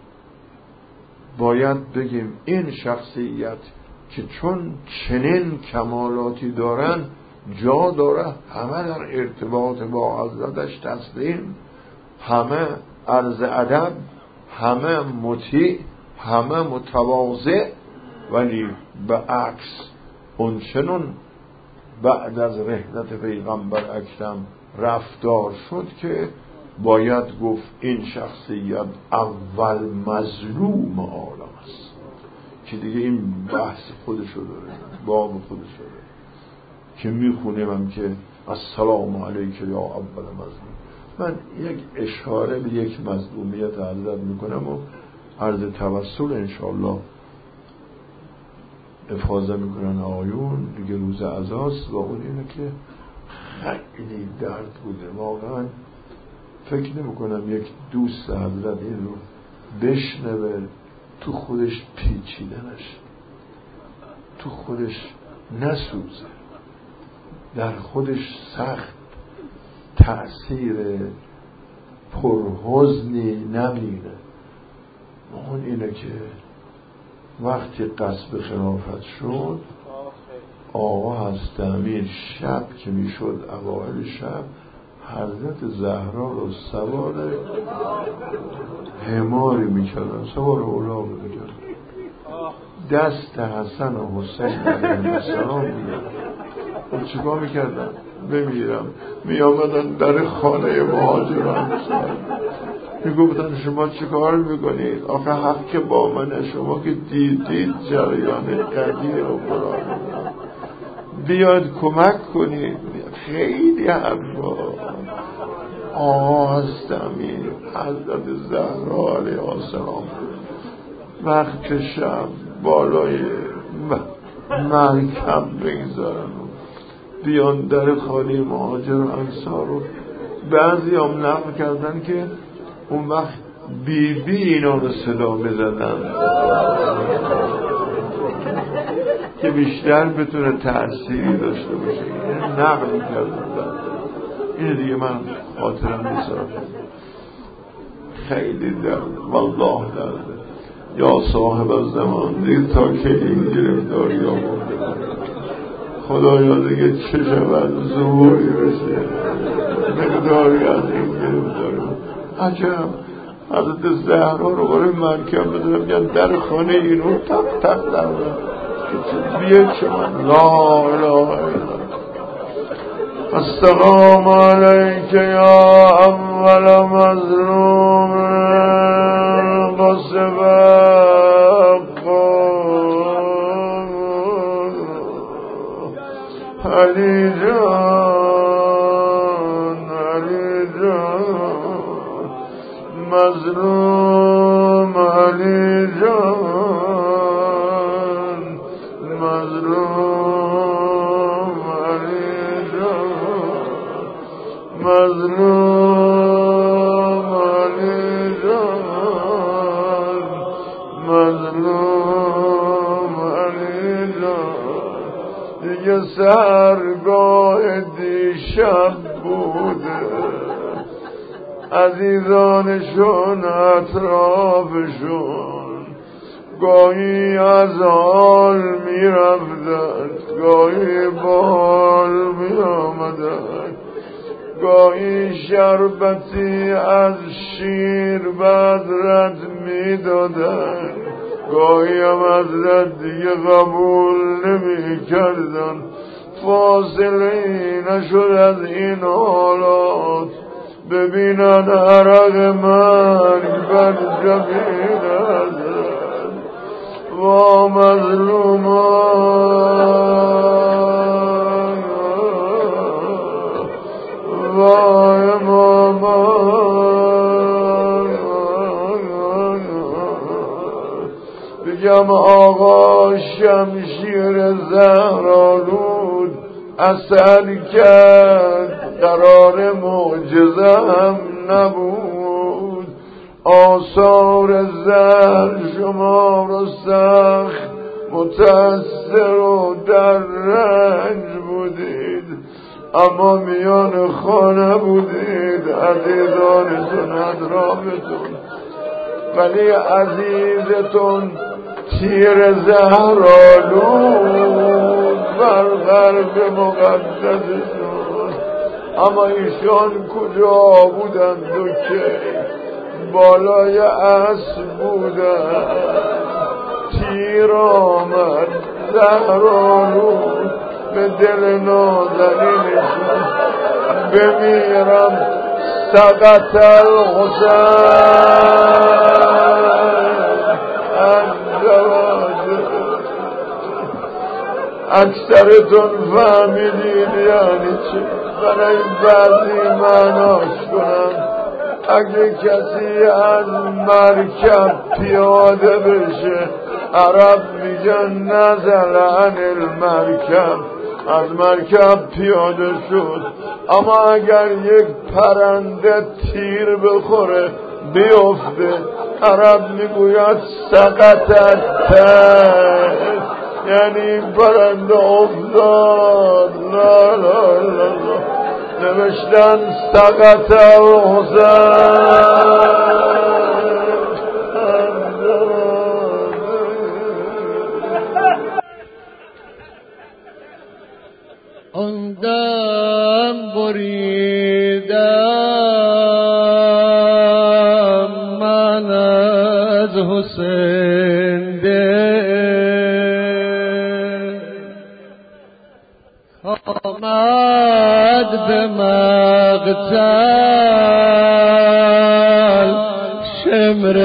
باید بگیم این شخصیت که چون چنین کمالاتی دارن جا داره همه در ارتباط با حضرتش تسلیم، همه عرض ادب، همه مطیع، همه متواضع، ولی به عکس اونچنون بعد از رحلت پیغمبر اکرم رفتار شد که باید گفت این شخصیت اول مظلوم عالم است، که دیگه این بحث خودشو داره، باب خودشو داره که میخونیم هم که السلام علیک یا اول مظلوم. من یک اشاره به یک مظلومیت حضرت میکنم و عرض توسل انشاءالله افاظه میکنن آیون دیگه. روز عزاست و اون اینه که خیلی درد بوده واقعا. فکر نمیکنم یک دوست حضرت این رو بشنوه تو خودش پیچیدنش، تو خودش نسوزه، در خودش سخت تأثیر پرحزنی نمیره. اون اینه که وقتی قصب خلافت شد، آقا هست امیر شب که میشد اوائل شب حضرت زهرا رو سوار حماری میکردن، سوار اولاغ میکردن، دست حسن و حسین علیهم السلام میگردن. خب چیکار میکردن؟ بمیرم میامدن در خانه مهاجران میگفتن شما چیکار میکنید؟ آخه حق که با منه، شما که دیدید جریان قضیه و قرآن، بیاید کمک کنید. خیلی حرفا. هستمی حضرت زهرا علیه السلام وقت شب بالای مرکب بگذارن بیان در خانه مهاجر و انصار رو. بعضی هم نقل کردن که اون وقت بی بی اینا رو صدا می‌زدن که بیشتر بتونه تأثیری داشته باشه. این نقل کردن. این دیگه من خاطرم نیستم. خیلی درد، والله درده. یا صاحب الزمان دیگه تا که این گرفتاری ها مونده، خدایا دیگه چه شود ظهوری بشه مقداری از این گرفتاری. عجب حضرت زهرا رو برای مرکب بدونم میگن در خانه اینو تق تق در بیه شما لا اله الا السلام علیک یا اول مظلوم قصب علی جان، علی جان مظلوم، علی جان مظلوم، علی جان مظلوم، علی جان مظلوم، علی جان. دیگه سرگاه دیشب بوده، عزیزانشون اطرافشون گاهی از حال می رفتن، گاهی با حال می آمدن، گاهی شربتی از شیر بدرد می دادن، گاهی هم حضرت دیگه قبول نمی کردن. فاصله نشد از این حالات ببینن عرق مرگ بر جبین حضرت. و مظلومان و امامان بگم آقا شمشیر زهرآلود اثر کرد، قرار معجزه هم نبود. آثار زهر شما رو سخت متأثر و در رنج بودید، اما میان خانه بودید، عزیزانتون اطرافتون، ولی عزیزتون تیر زهرآلود بر قلب مقدسشون. اما ایشان کجا بودند و که بالای اسب بودن، تیر آمد زهرآلود به دل نازنینشون، بمیرم سقط الحسین. اکثرتون فهمیدید یعنی چی؟ برای بعضی معناش کنم. اگه کسی از مرکب پیاده بشه، عرب میگن نزل عن المرکب، از مرکب پیاده شد. اما اگر یک پرنده تیر بخوره بیفته، عرب میگوید سقط الطیر، یعنی پرنده افتاد. لا لا لا لا. نوشتن سقط الحسین. آن دم بریدم من از حسین آمد به مقتل شمر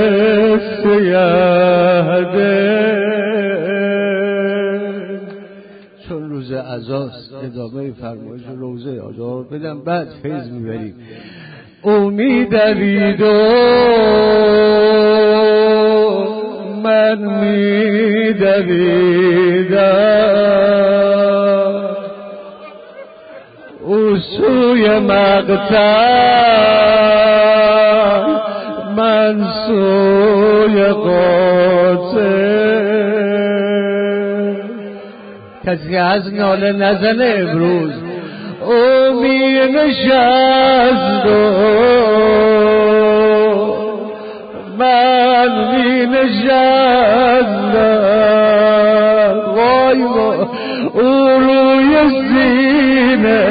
سیهده. چون روز عزاست ادامه فرمایش روزه آجا بدم بعد فیض میبریم. امید دوید و من میدویدم او سوی مقتل من سوی قاتل. کسی از ناله نزنه امروز او می نشست و من می نشستم. وای وای او روی سینه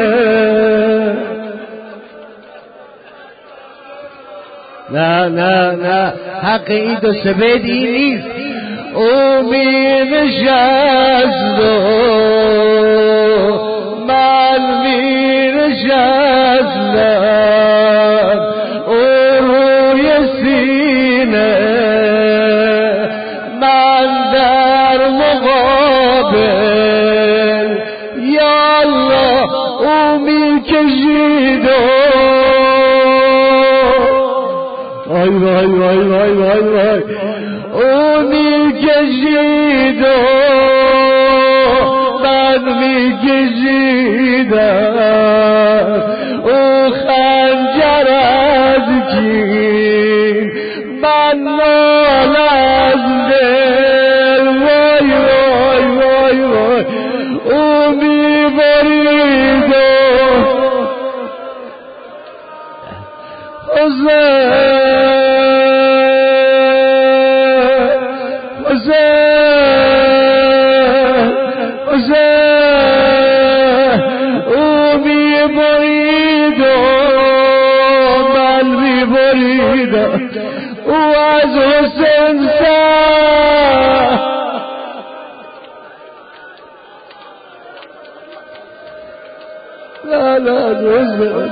نه نه نه حق عید و سبید این نیست. او می نشست و من می نشستم او روی سینه من در مقابل یا الله او می کشید وای وای وای وای وای وای او می کشید من می کشیدم او خنجر از کین من نال از دل وای وای وای وای او می برید او از حسین لا لا.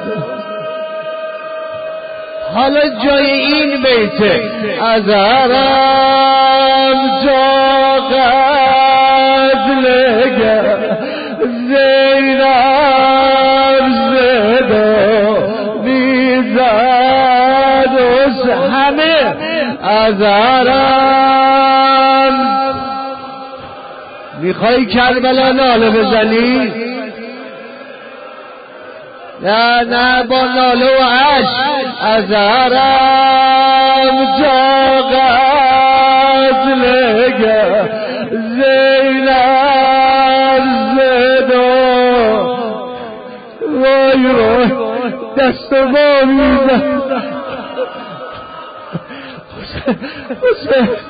حالا جای این بیته از حرم جا قتلگر زینب زدا میزد و همه از حرم. میخوای کربلا ناله بزنی؟ نه نه با ناله و عشق از حرم جا قتلگر زینب زدا وای وای دست با میزن حسین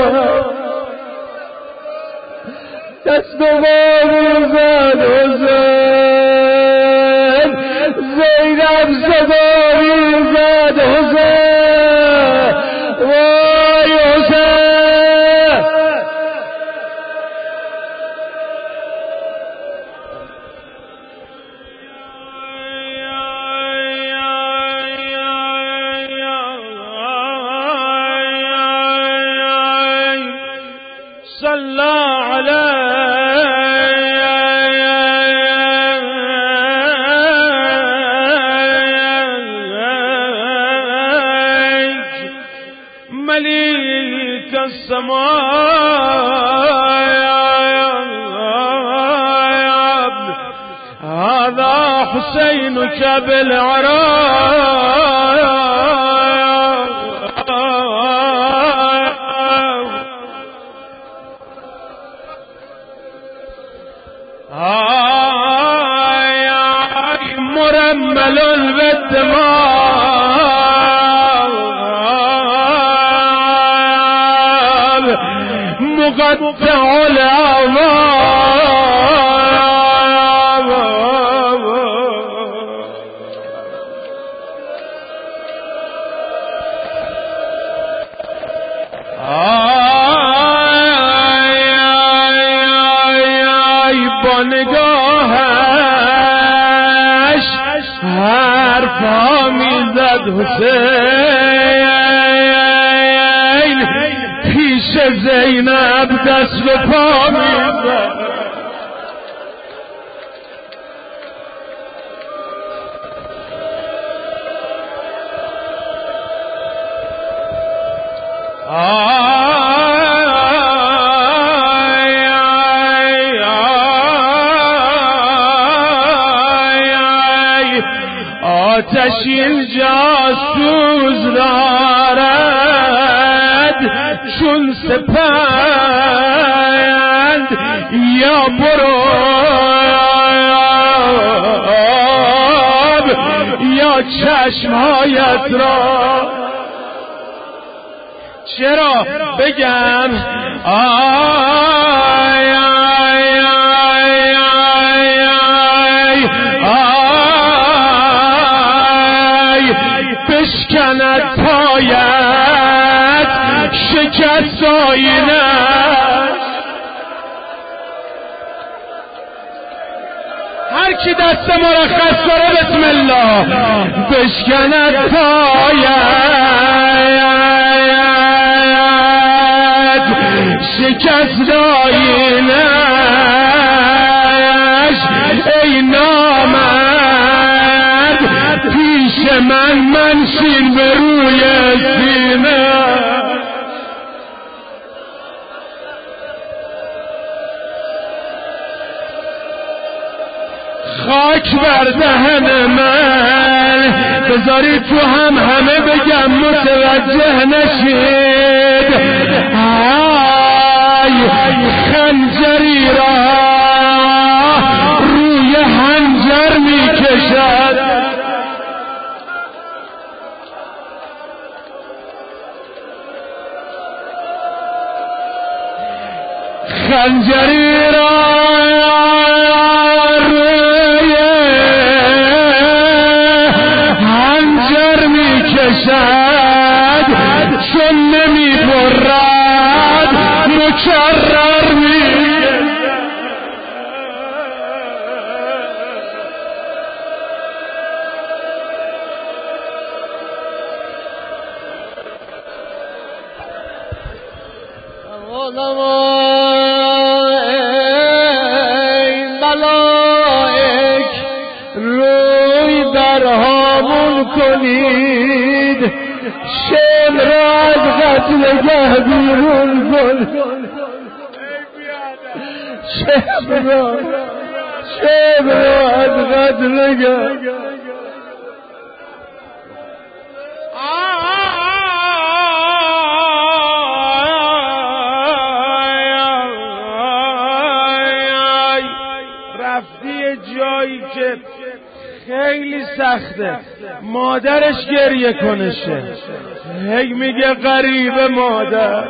دست با میزن مليك السماء هذا حسينك بالعراق مرمل بالدماء مقطع الأعضاء با نگاهش حرفا میزد حسین پیش زینب دست به پا میزد آتش اینجا سوز دارد چون سپند یا برو یا چشمهایت را چرا بگم آی آی آی آی بشکند پایت شکست آینش هر کی دست مرخص داره بسم الله بشکند پایت شکست آینش ای نامرد پیش من منشین به روی سینه خاک بر دهن من بذاری تو همه بگم متوجه نشید ای خنجری را روی حنجر می کشد خنجری را روی حنجر می کشد چون نمی برد مکرر می ملائک روی در هامون کنید شم را از قتلگاه بیرون کن شم را از قتلگاه جایی که خیلی سخته مادرش گریه کنشه هی میگه غریب مادر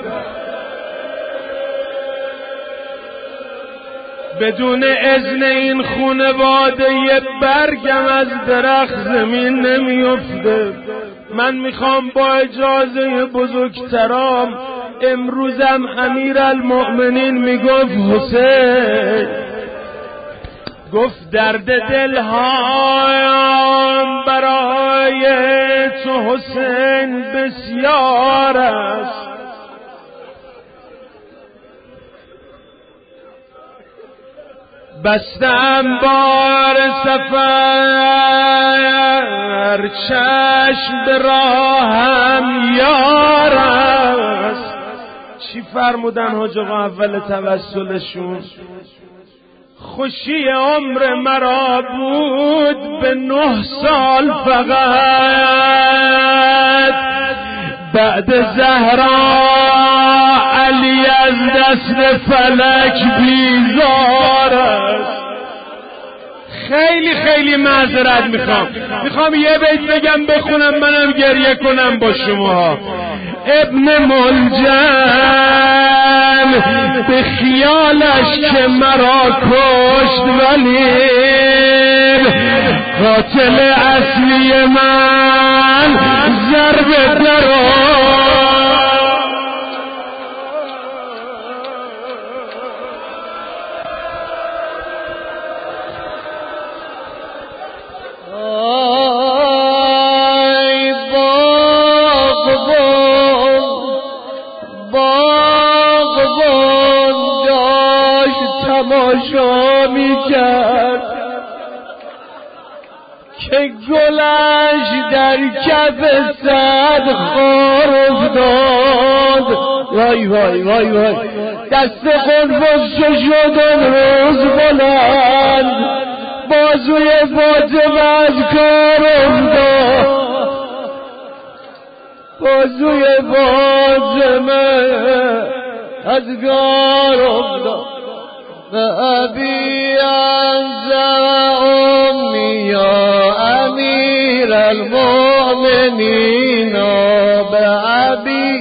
بدون اذن این خانواده یه برگم از درخت زمین نمیفته من میخوام با اجازه بزرگترام امروزم امیرالمؤمنین میگفت حسین گفت درد دلهایم برای تو حسین بسیار است بستم بار سفر چشم به راهم یارم فرمودن حاج آقا اول توسلشون خوشی عمر مرا بود به 9 سال فقط، بعد زهرا علی از دست فلک بیزار است. خیلی خیلی معذرت میخوام یه بیت بگم بخونم منم گریه کنم با شما. ابن ملجم به خیالش که مرا کشت ولی قاتل اصلی من ضرب درو تماشا میکرد که گلش در کف صد خار افتاد. وای وای وای وای دست قربش شد اون روز بلند، بازوی فاطمه از کار افتاد، بازوی فاطمه از کار افتاد. بأبي أنت وأمي يا أمير المؤمنين بأبي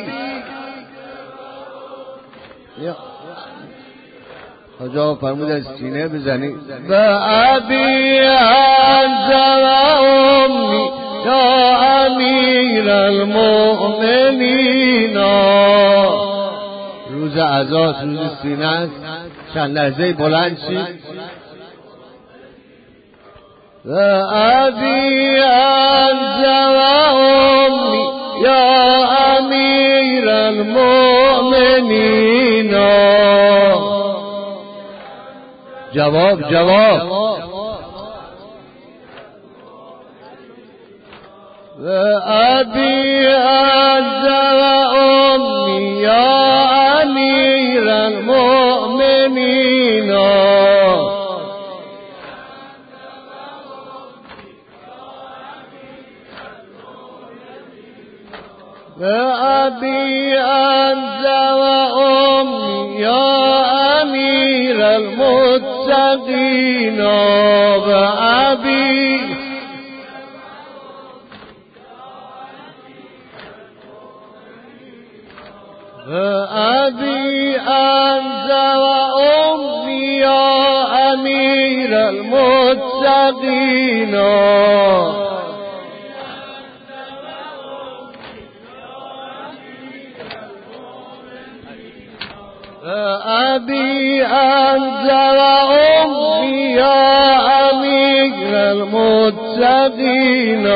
خدا فرمود از سینه بزنی. بأبي أنت وأمي يا أمير المؤمنين. روز عزاست، روز سینه است. چند لحظه بلند شید. و ابی انت و امی یا امیر المؤمنین. جواب و ابی انت و امی یا امیر المؤمنین. وأبي أنت وأمي يا أمير المتقين. وأبي أنت وأمي يا أمير المتقين. أبي أنت وأمي يا أمير المتقين.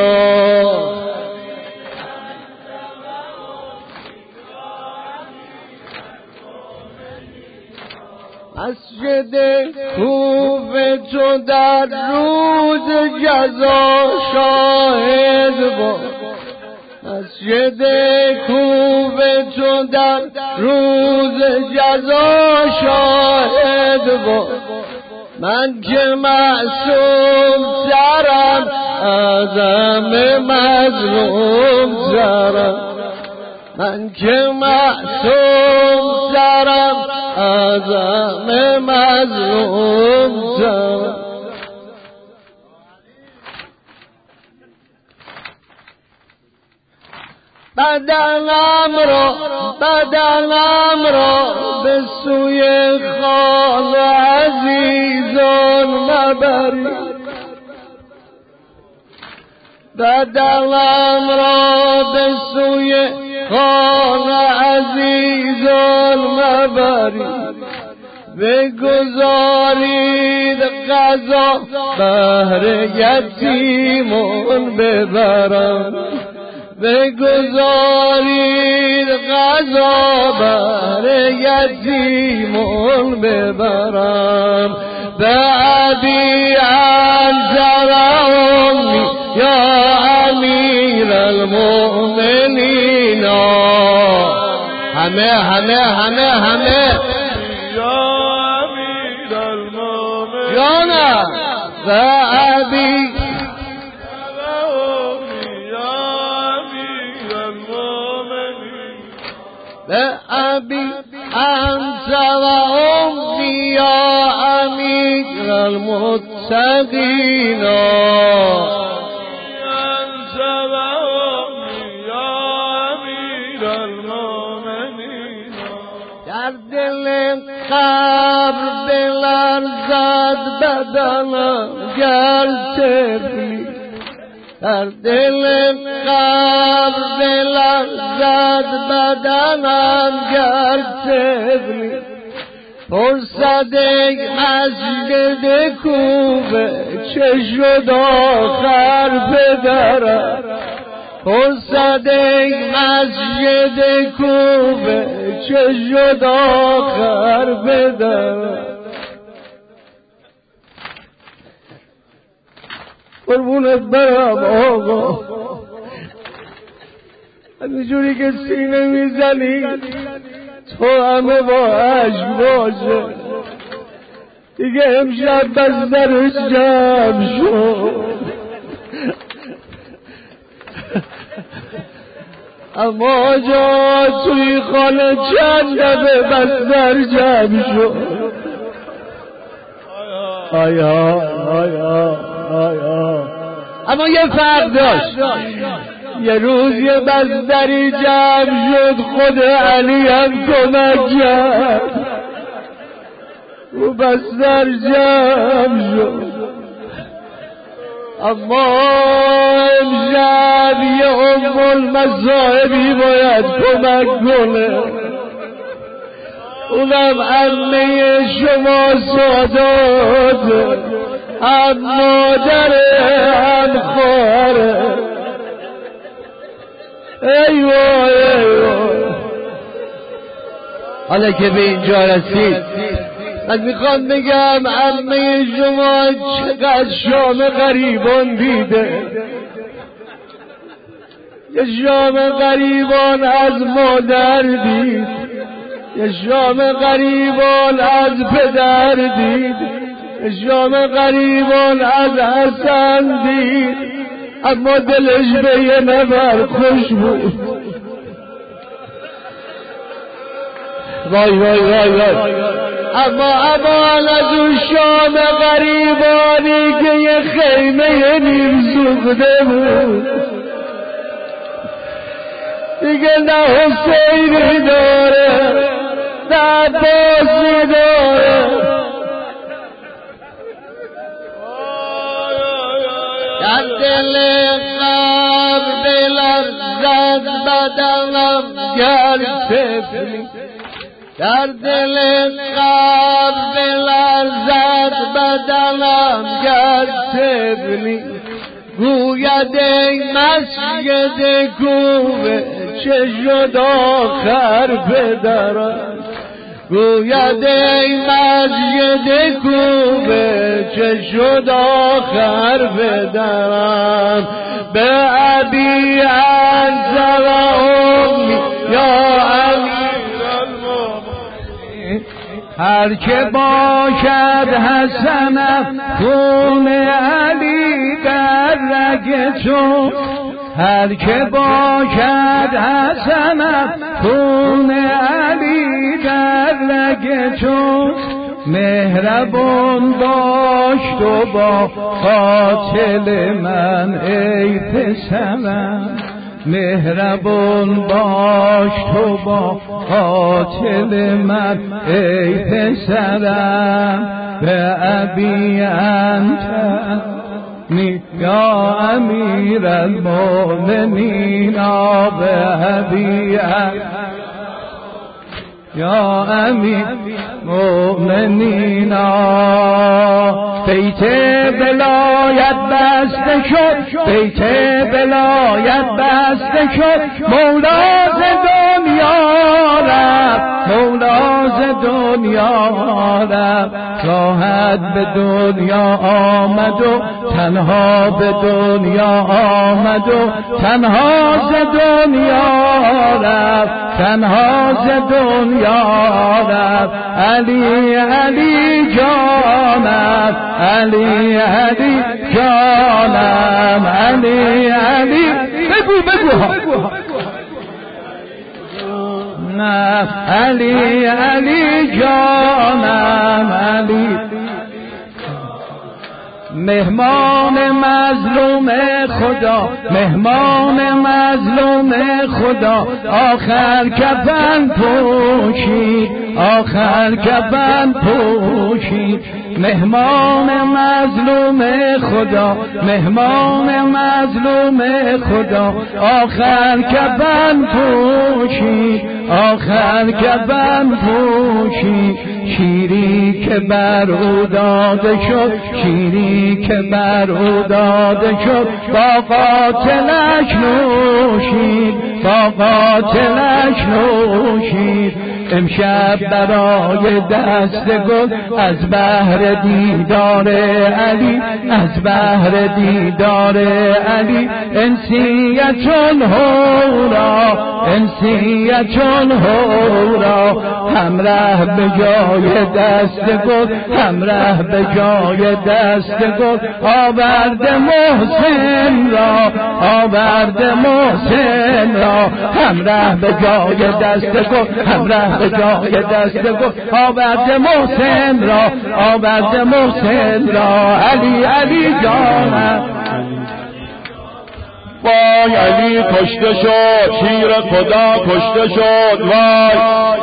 مسجد کوفه تو در روز جزا شاهد بود. مسجد کوفه تو در روز جزا شاهد بود. من که معصوم ترم از همه مظلوم ترم. من که معصوم ترم از همه مظلوم ترم. بدنم را به سوی خان عزیزان مبری. بدنم را به سوی خان عزیزان مبری. بگذارید قضا بهر یتیمان ببرم. بگذارید قضا بر یتیمان ببرم. به ابی انت و امی یا امیر المؤمنین. همه یا امیر المومنین یا نه و ابی بأبي أنت وأمي يا أمير المتقين أنت وأمي يا أمير المؤمنين در دل قبر بلرزد بدنم گر طفلی در دل قبر بلرزد بدنم گر طفلی فرصد مسجد کوبه چه شد آخر پدرم فرصد مسجد کوبه چه شد آخر پدرم قربونت برم آقا همینجوری که سینه میزنی تو همه با عشق باشه دیگه امشب بسترش جمع شد اما جا توی خانه چند دفعه بستر جمع شد آیا اما یه فرق داشت یه روز یه بستری جمع شد خود علی هم کمک کرد و بستر جمع شد اما امشب یه ام المصائبی باید کمک کنه اونم عمه شما سادات هم مادره هم خواهره ایوه حالا که به اینجا رسید من میخوام بگم عمه شما چقدر شام غریبان دیده یه شام غریبان از مادر دید یه شام غریبان از پدر دید یه شام غریبان از حسن دید اما دلش به یه نفر خوش بود وای اما از اون شام غریبانی که یه خیمه نیم سوخته بود دیگه نه حسینی داره نه عباسی داره در دل قبر بلرزد بدنم گر طفلی در دل قبر بلرزد بدنم گر طفلی گوید ای مسجد کوبه چه شد آخر پدرم گوید ای مسجد کوبه چه شد آخر پدرم به ابی انت و امی یا امیر المؤمنین هر که باشد حسنم خون علی در رگ چون هر که باشد حسنم خون علی در رگ چون مهربان باش تو با قاتل من ای پسرم مهربان باش تو با قاتل من ای پسرم به ابی انت یا امیر المؤمنین به ابی یا امیر المؤمنین بیت ولایت بسته شد بیت ولایت بسته شد مولاز دنیا رفت مولاز دنیا رفت راحت به دنیا آمد و تنها به دنیا آمد و تنها ز دنیا رفت تنها ز دنیا رفت علی علی جانم علی علی جانم علی علی بگو نه علی علی جانم علی مهمان مظلوم خدا مهمان مظلوم خدا آخر کفن پوشید آخر کفن پوشید مهمان مظلوم خدا مهمان مظلوم خدا آخر کفن پوشید آخر کفن پوشید شیری که بر او داده شد شیری که بر او داده شد با قاتلش نوشید با قاتلش نوشید امشب برای دست گل از بهر دیدار علی از بهر دیدار علی انسیتون هورا انسیتون هورا همراه به جای دست گل همراه به جای دست گل آورده محسن را آورده محسن را همراه به جای دست گل همراه به جای دست گل آورده محسن را آورده محسن را علی علی جانم وای علی کشته شد شیر خدا کشته شد وای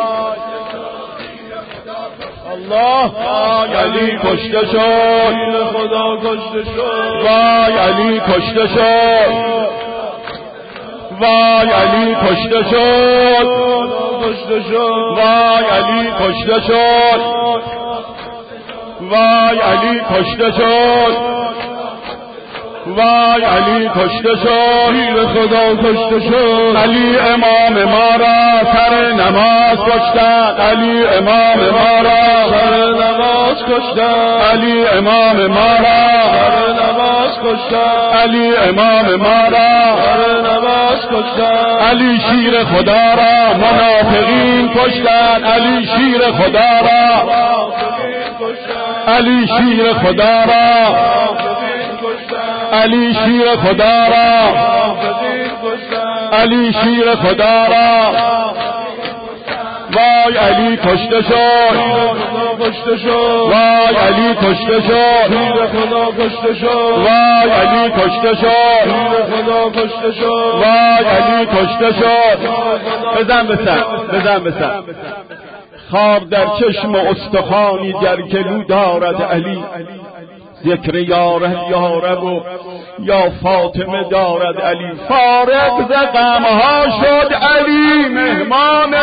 الله وای علی کشته شد شیر خدا کشته شد وای علی کشته شد وای علی کشته شد وای علی کشته شد وای علی کشته شد وای علی کشته شد شیر خدا کشته شد علی امام ما را سر نماز کشتند علی امام ما را سر نماز کشتند علی امام ما را سر نماز کشتند علی امام ما را سر نماز کشتند علی شیر خدا را منافقین کشتند علی شیر خدا را علی شیر خدا را علی شیر خدا را علی شیر خدا را وای علی کشته شد وای علی کشته شد وای علی کشته شد وای علی کشته شد بزن بسن بزن بسن خواب در چشم استخوانی در گلو دارد علی ذکر یارب و یا فاطمه دارد علی فارغ ز غمها شد علی مهمان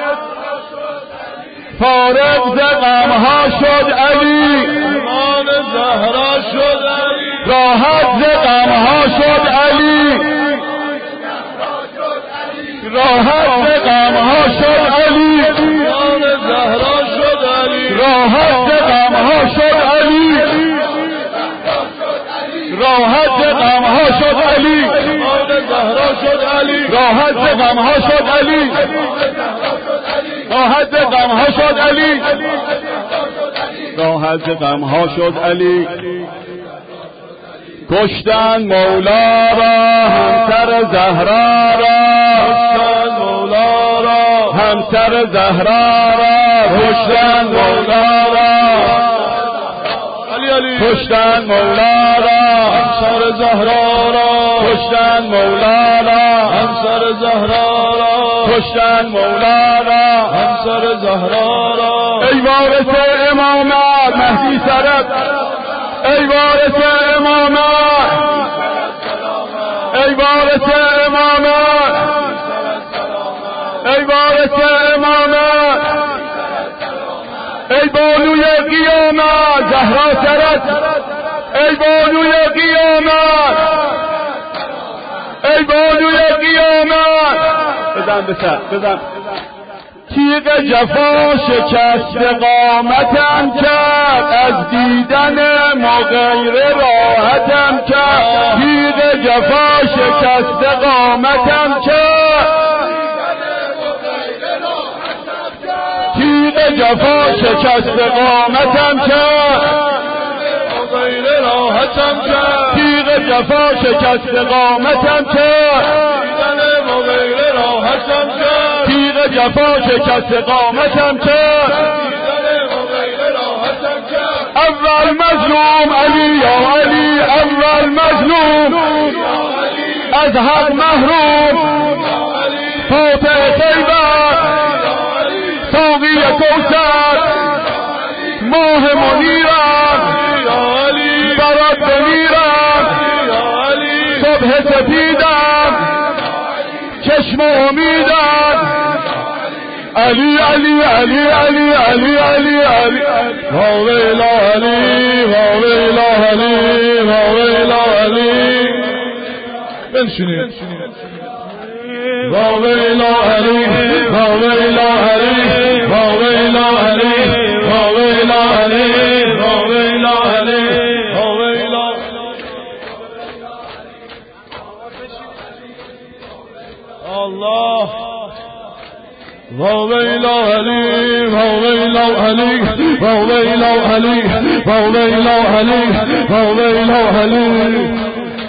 فارغ ز غمها شد علی مهمان زهرا شد علی راحت ز غمها شد علی راحت ز غمها شد علی مهمان زهرا شد علی راحت ز غمها شد علی راحت غمها شد علی زهرا شد علی راحت غمها شد علی راحت غمها شد علی راحت غمها شد علی کشتن مولا را همسر زهرا را کشتن مولا را همسر زهرا را کشتن مولا را کشتن مولا را همسر زهرا را کشتن مولا را همسر زهرا را کشتن مولا را همسر زهرا را ای وارث امامت مهدی سرت ای وارث امامت ای وارث امامت ای وارث امامت ای بانوی قیامت زهرا سرت ای بانوی قیامت ای بانوی قیامت بزن بسر بزن تیغ جفا شکست قامتم کرد از دیدن مغیر راحتم کرد تیغ جفا شکست قامتم کرد جفا شکست قامتم کرد غیر راحتم کرد تیغ جفا شکست قامتم کرد غیر راحتم کرد تیغ جفا شکست قامتم کرد اول مظلوم علی یا علی اول مظلوم از حق محروم فاتح خیبر ساقی کوثر ماه منیرم برات بمیرم صبح سپیدم چشم امیدم علی علی علی علی علی علی علی واویلا علی واویلا علی واویلا علی بنشینید واویلا علی واویلا علی واویلا علی واویلا علی واویلا علی واویلا الله واویلا علی واویلا علی واویلا علی واویلا علی واویلا علی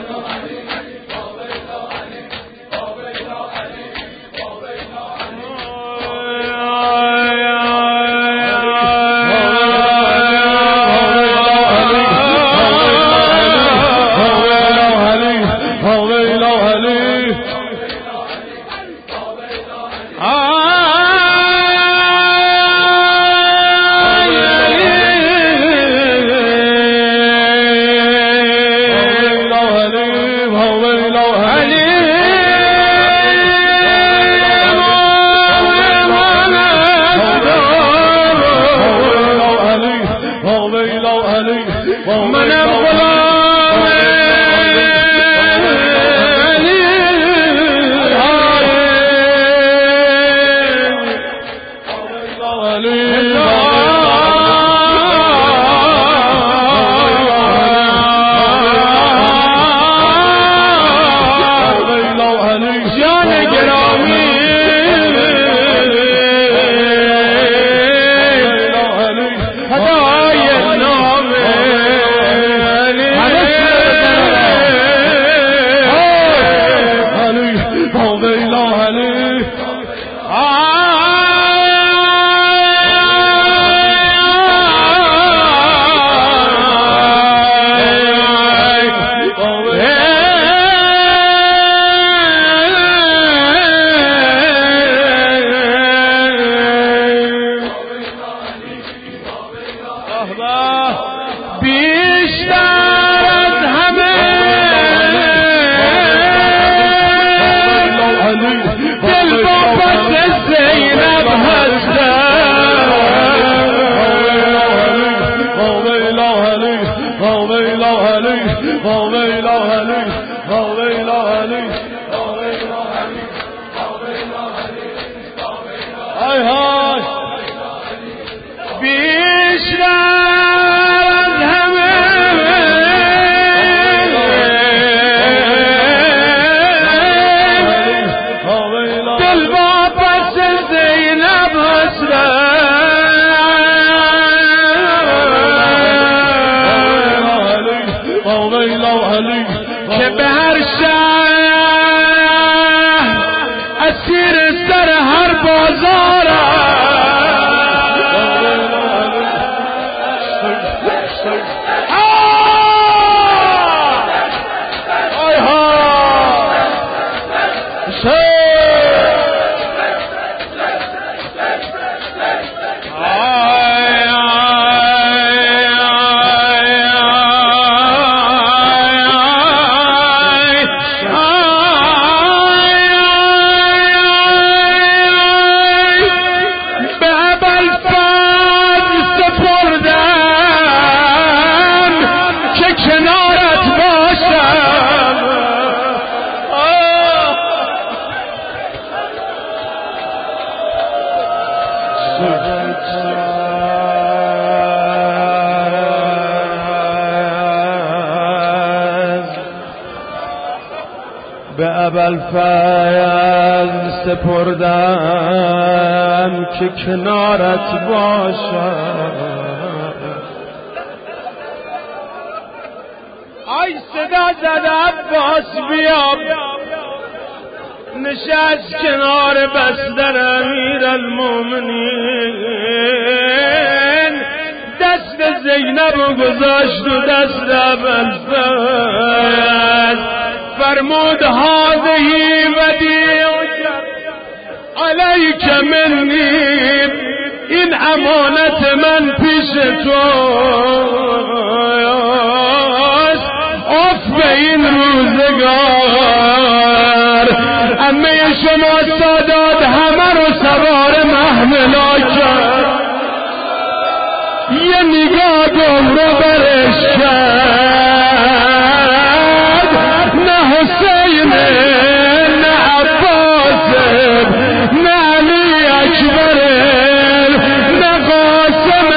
که به هر شهر اسیر سر هر بازار به ابوالفضل سپردم که کنارت باشم. آی صدا زد عباس بیا، نشست کنار بستر امیرالمومنین، دست زینب و گذاشت و دست ابوالفضل، فرمود هذه ودیعک علیک منی، این امانت من پیش توست، اف به این روزگار. همه شما سادات همه رو سوار محملا کرد، یه نگاه رو برش کرد، نه حسین نه عباس نه علی اکبر نه قاسم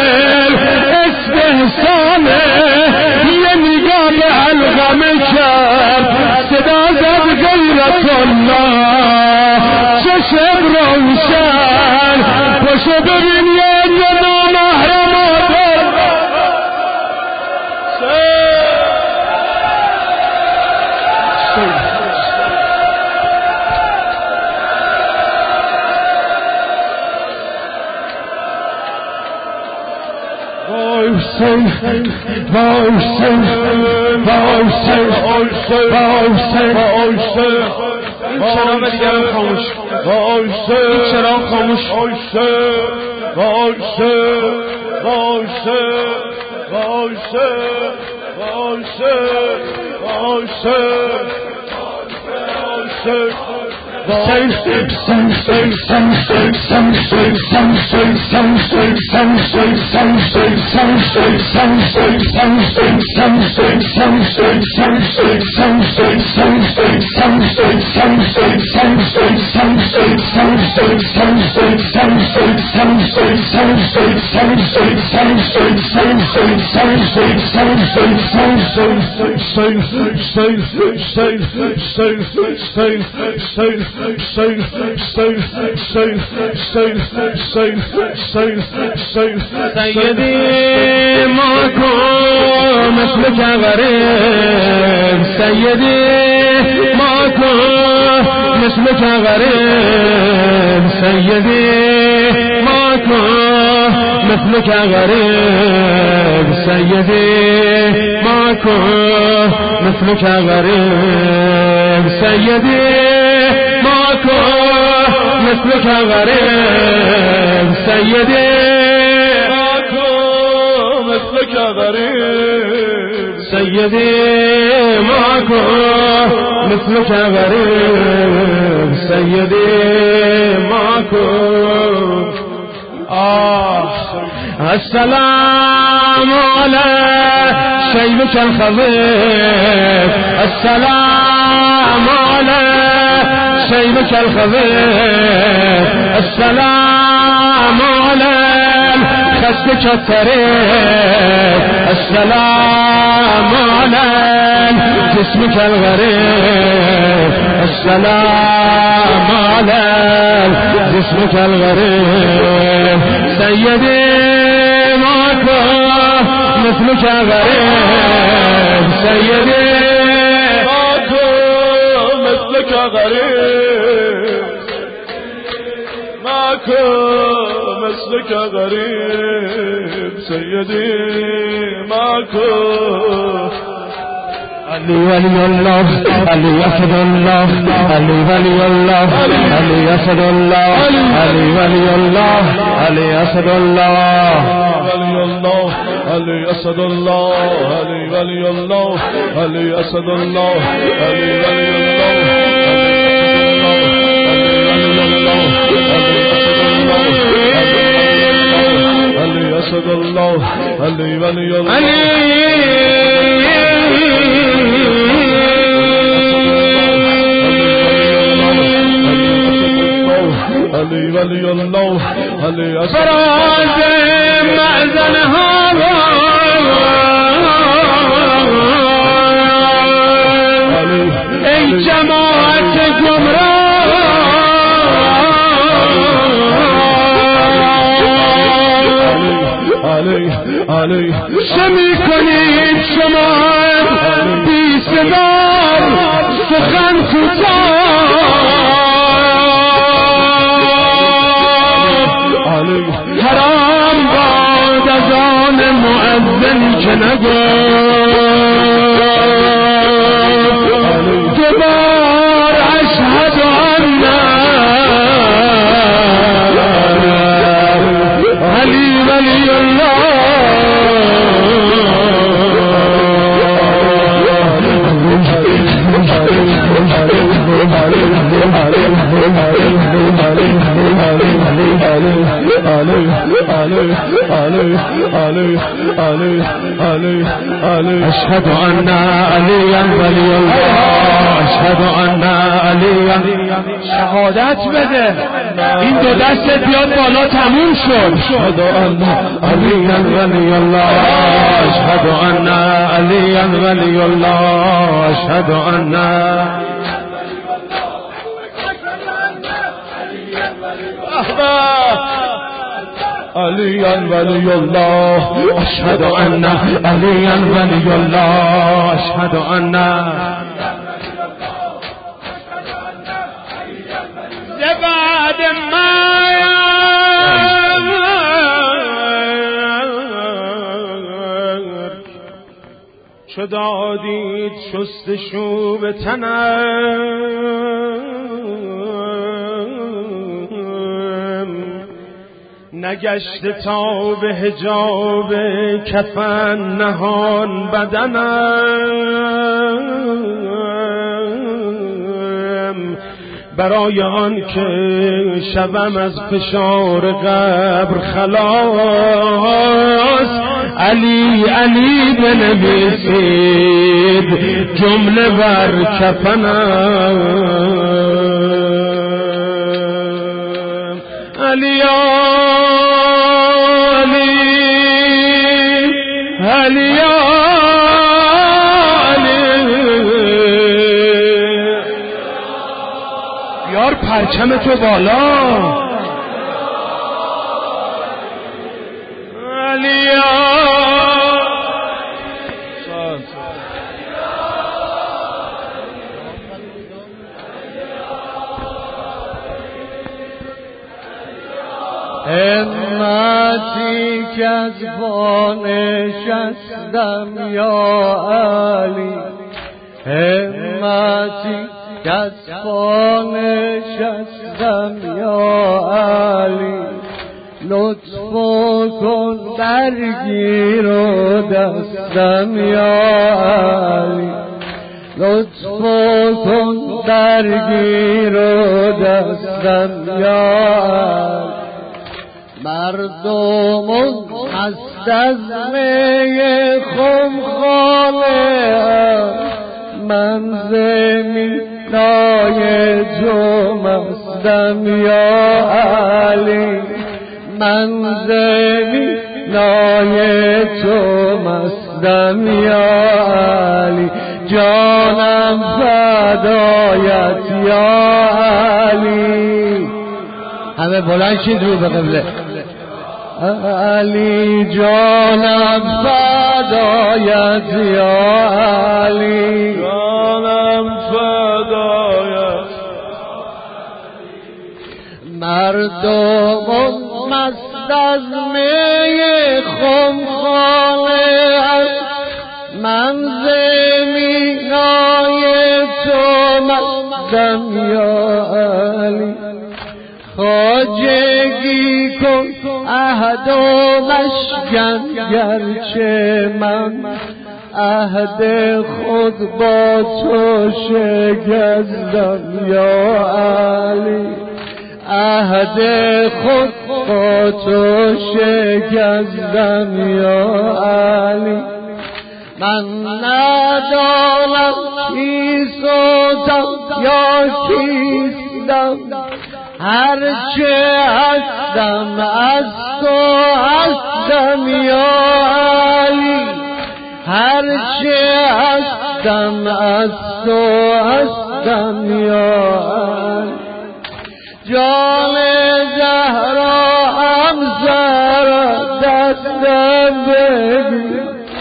استحسان، یه نگاه به علقمه کرد، صدا زد غیرت الله چشم روشن، پشو ببین یه نامحرم چرا دیگرم خاموش، چرا خاموش، سیدی ما کو مثلك غریب، سیدی ما کو مثلك غریب، سیدی ما کو مثلك غریب، سیدی ما کو مثلك غریب، سیدی ما کو مثلك غریب، سیدی ما کو مثلك غریب، سیدی ما کو مثلك غریب، سیدی ما کو. السلام على شيبك الخفيف، السلام على شيبك الخفيف، السلام على خدك الطريف، السلام على جسمك الغريب، السلام على جسمك الغريب، سيدي ماكو مثلك غريب، سيدي ماكو مثلك غريب، ماكو مثلك غريب، سيدي ماكو. علي ولي الله، علي أسد الله، علي ولي الله، علي أسد الله، علي ولي الله، علي أسد الله، ولي الله، علي أسد الله، علي ولي الله، علي أسد الله، علي ولي الله، علي أسد الله، علي ولي الله، علي ولي الله، علي فراز مأذن هذا ای جماعت گمراه چه میکنید شما بی صدا سخن کوتاه حرام باد از آن مؤذن که نگفت دوبار اشهد ان علی ولی الله اشهد ان علیا ولی الله اشهد ان علیا شهادت بده این دو دستت بیاد بالا تموم شد اشهد ان علیا ولی الله اشهد ان علیا ولی الله اشهد ان عليا ولي الله أشهد أن عليا ولي الله أشهد أن زباد ما چو دادید شستشو به نگشته تا به حجاب کفن نهان بدنم برای آن که شوم از فشار قبر خلاص علی علی بنویسید جمله بر کفنم علی علی بیار پرچم تو بالا علی همتی که از پا نشستم یا علی همتی که از پا نشستم یا علی لطف کن درگیر و دستم یا علی لطف کن درگیر و دستم یا علی مردم هست از می خمخانه من زمینای تو مستم یا علی من زمینای تو مستم یا علی جانم فدایت یا علی همه بلند شید رو به قبله علی جانم فدایت یا علی جانم فدایت مردم مست از می خمخانه من زمینای تو مستم یا علی خواجگی کن عهد و مشکن گرچه من عهد خود با تو شکستم یا علی عهد خود با تو شکستم یا علی من ندانم کیستم یا کیستم هرچه هستم از تو هستم یا علی هرچه هستم از تو هستم شستم یا علی جان زهرا همسر دستم بگیر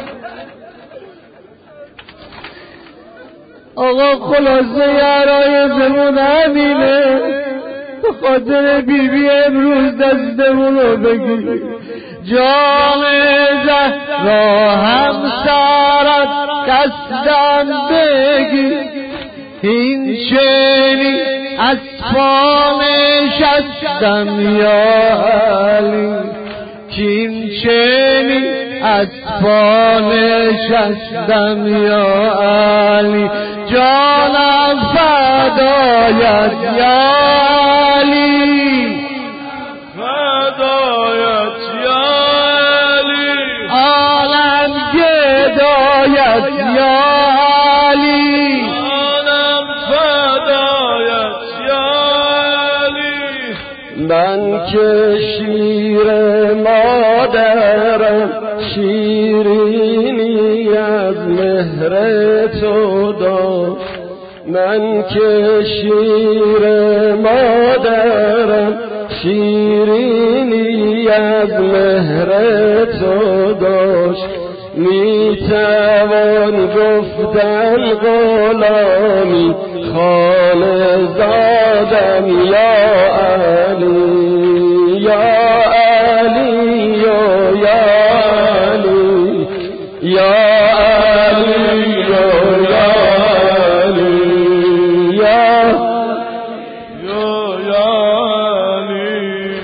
آقا خلاصه یارای زمون همینه به خاطر بیبی امروز دستمون رو بگیر جان زهرا همسرت دستم بگیر این چنین از پا نشستم یا علی کین چنین از پا نشستم یا علی جانم فدایت یا علی فدایت یا علی عالم گدایت یا علی عالم فدایت یا علی من که شیر مادرم شیرینی از مهر تو داشت من که شیر مادرم شیرینی از مهر تو داشت میتوان گفتن غلامی خانه زادم یا علی یا علی یا علی یا علی یا علی یا علی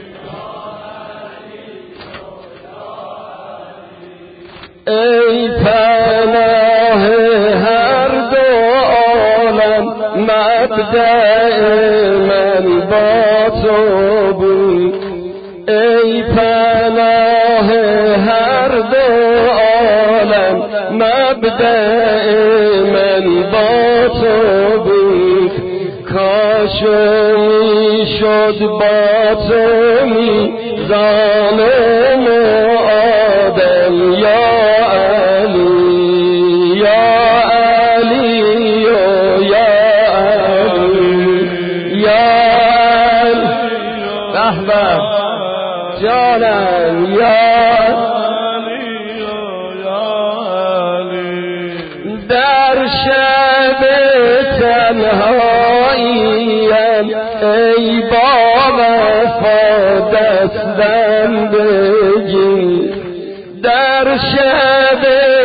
ای پناه هر دو عالم مبدأ من با تو بود ای پناه هر دو عالم مبدأ من با تو بود کاش میشد با تو میزان معادل یا علی یا علی یا علی یا رحمت جانم یا در شب تنهاییم ای با وفا دستم بگیر در شب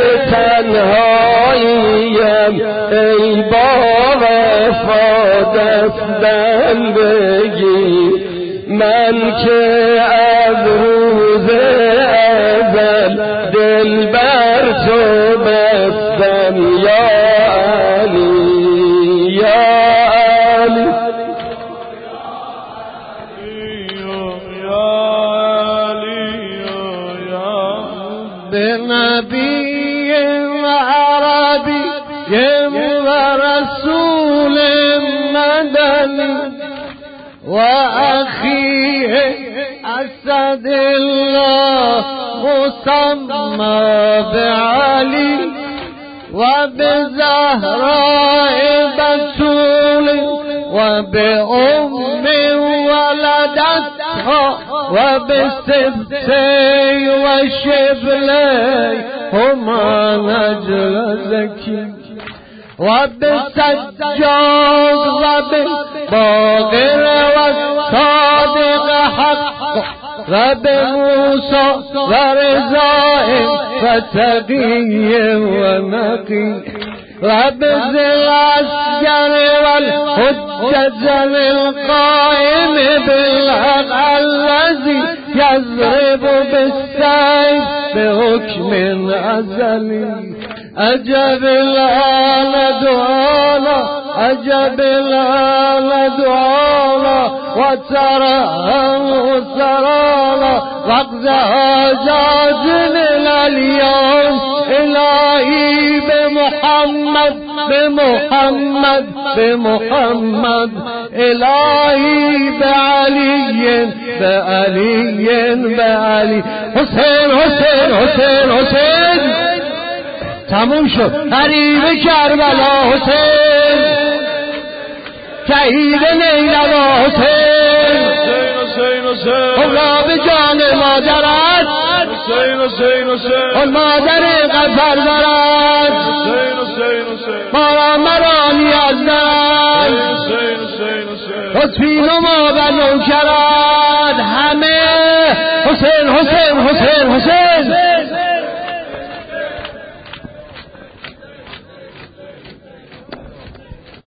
تنهاییم ای با وفا دستم بگیر من که از روز ازل دل بر تو بستم یا علی یا علی به نبی عربی و رسول مدنی و اخیه اسد الله مسمى بعلی و به زهراء بتول و به ام ولدتها و به سبتی و شبلی هما نجل زکی و به سجاد و به باقر و صادق حق و به موسی و رضای و تقی و نقی و به ذل اسگر و الحجج القائم بالحق الذي يضرب بالسيف بحكم ازلی عجب الآن دعانا عجب الآن دعانا وتراه سرانا وقت حاجاتنا اليوم إلهي بمحمد بمحمد بمحمد إلهي بعلي بعلي بعلي حسين حسين حسين حسين تموم شد قریب کربلا حسین شهید نیلوا حسین خدا به جان مادرت اون مادر غفر دارد مرا نیاز دارد لطفی نما بنو کرد همه حسین حسین حسین حسین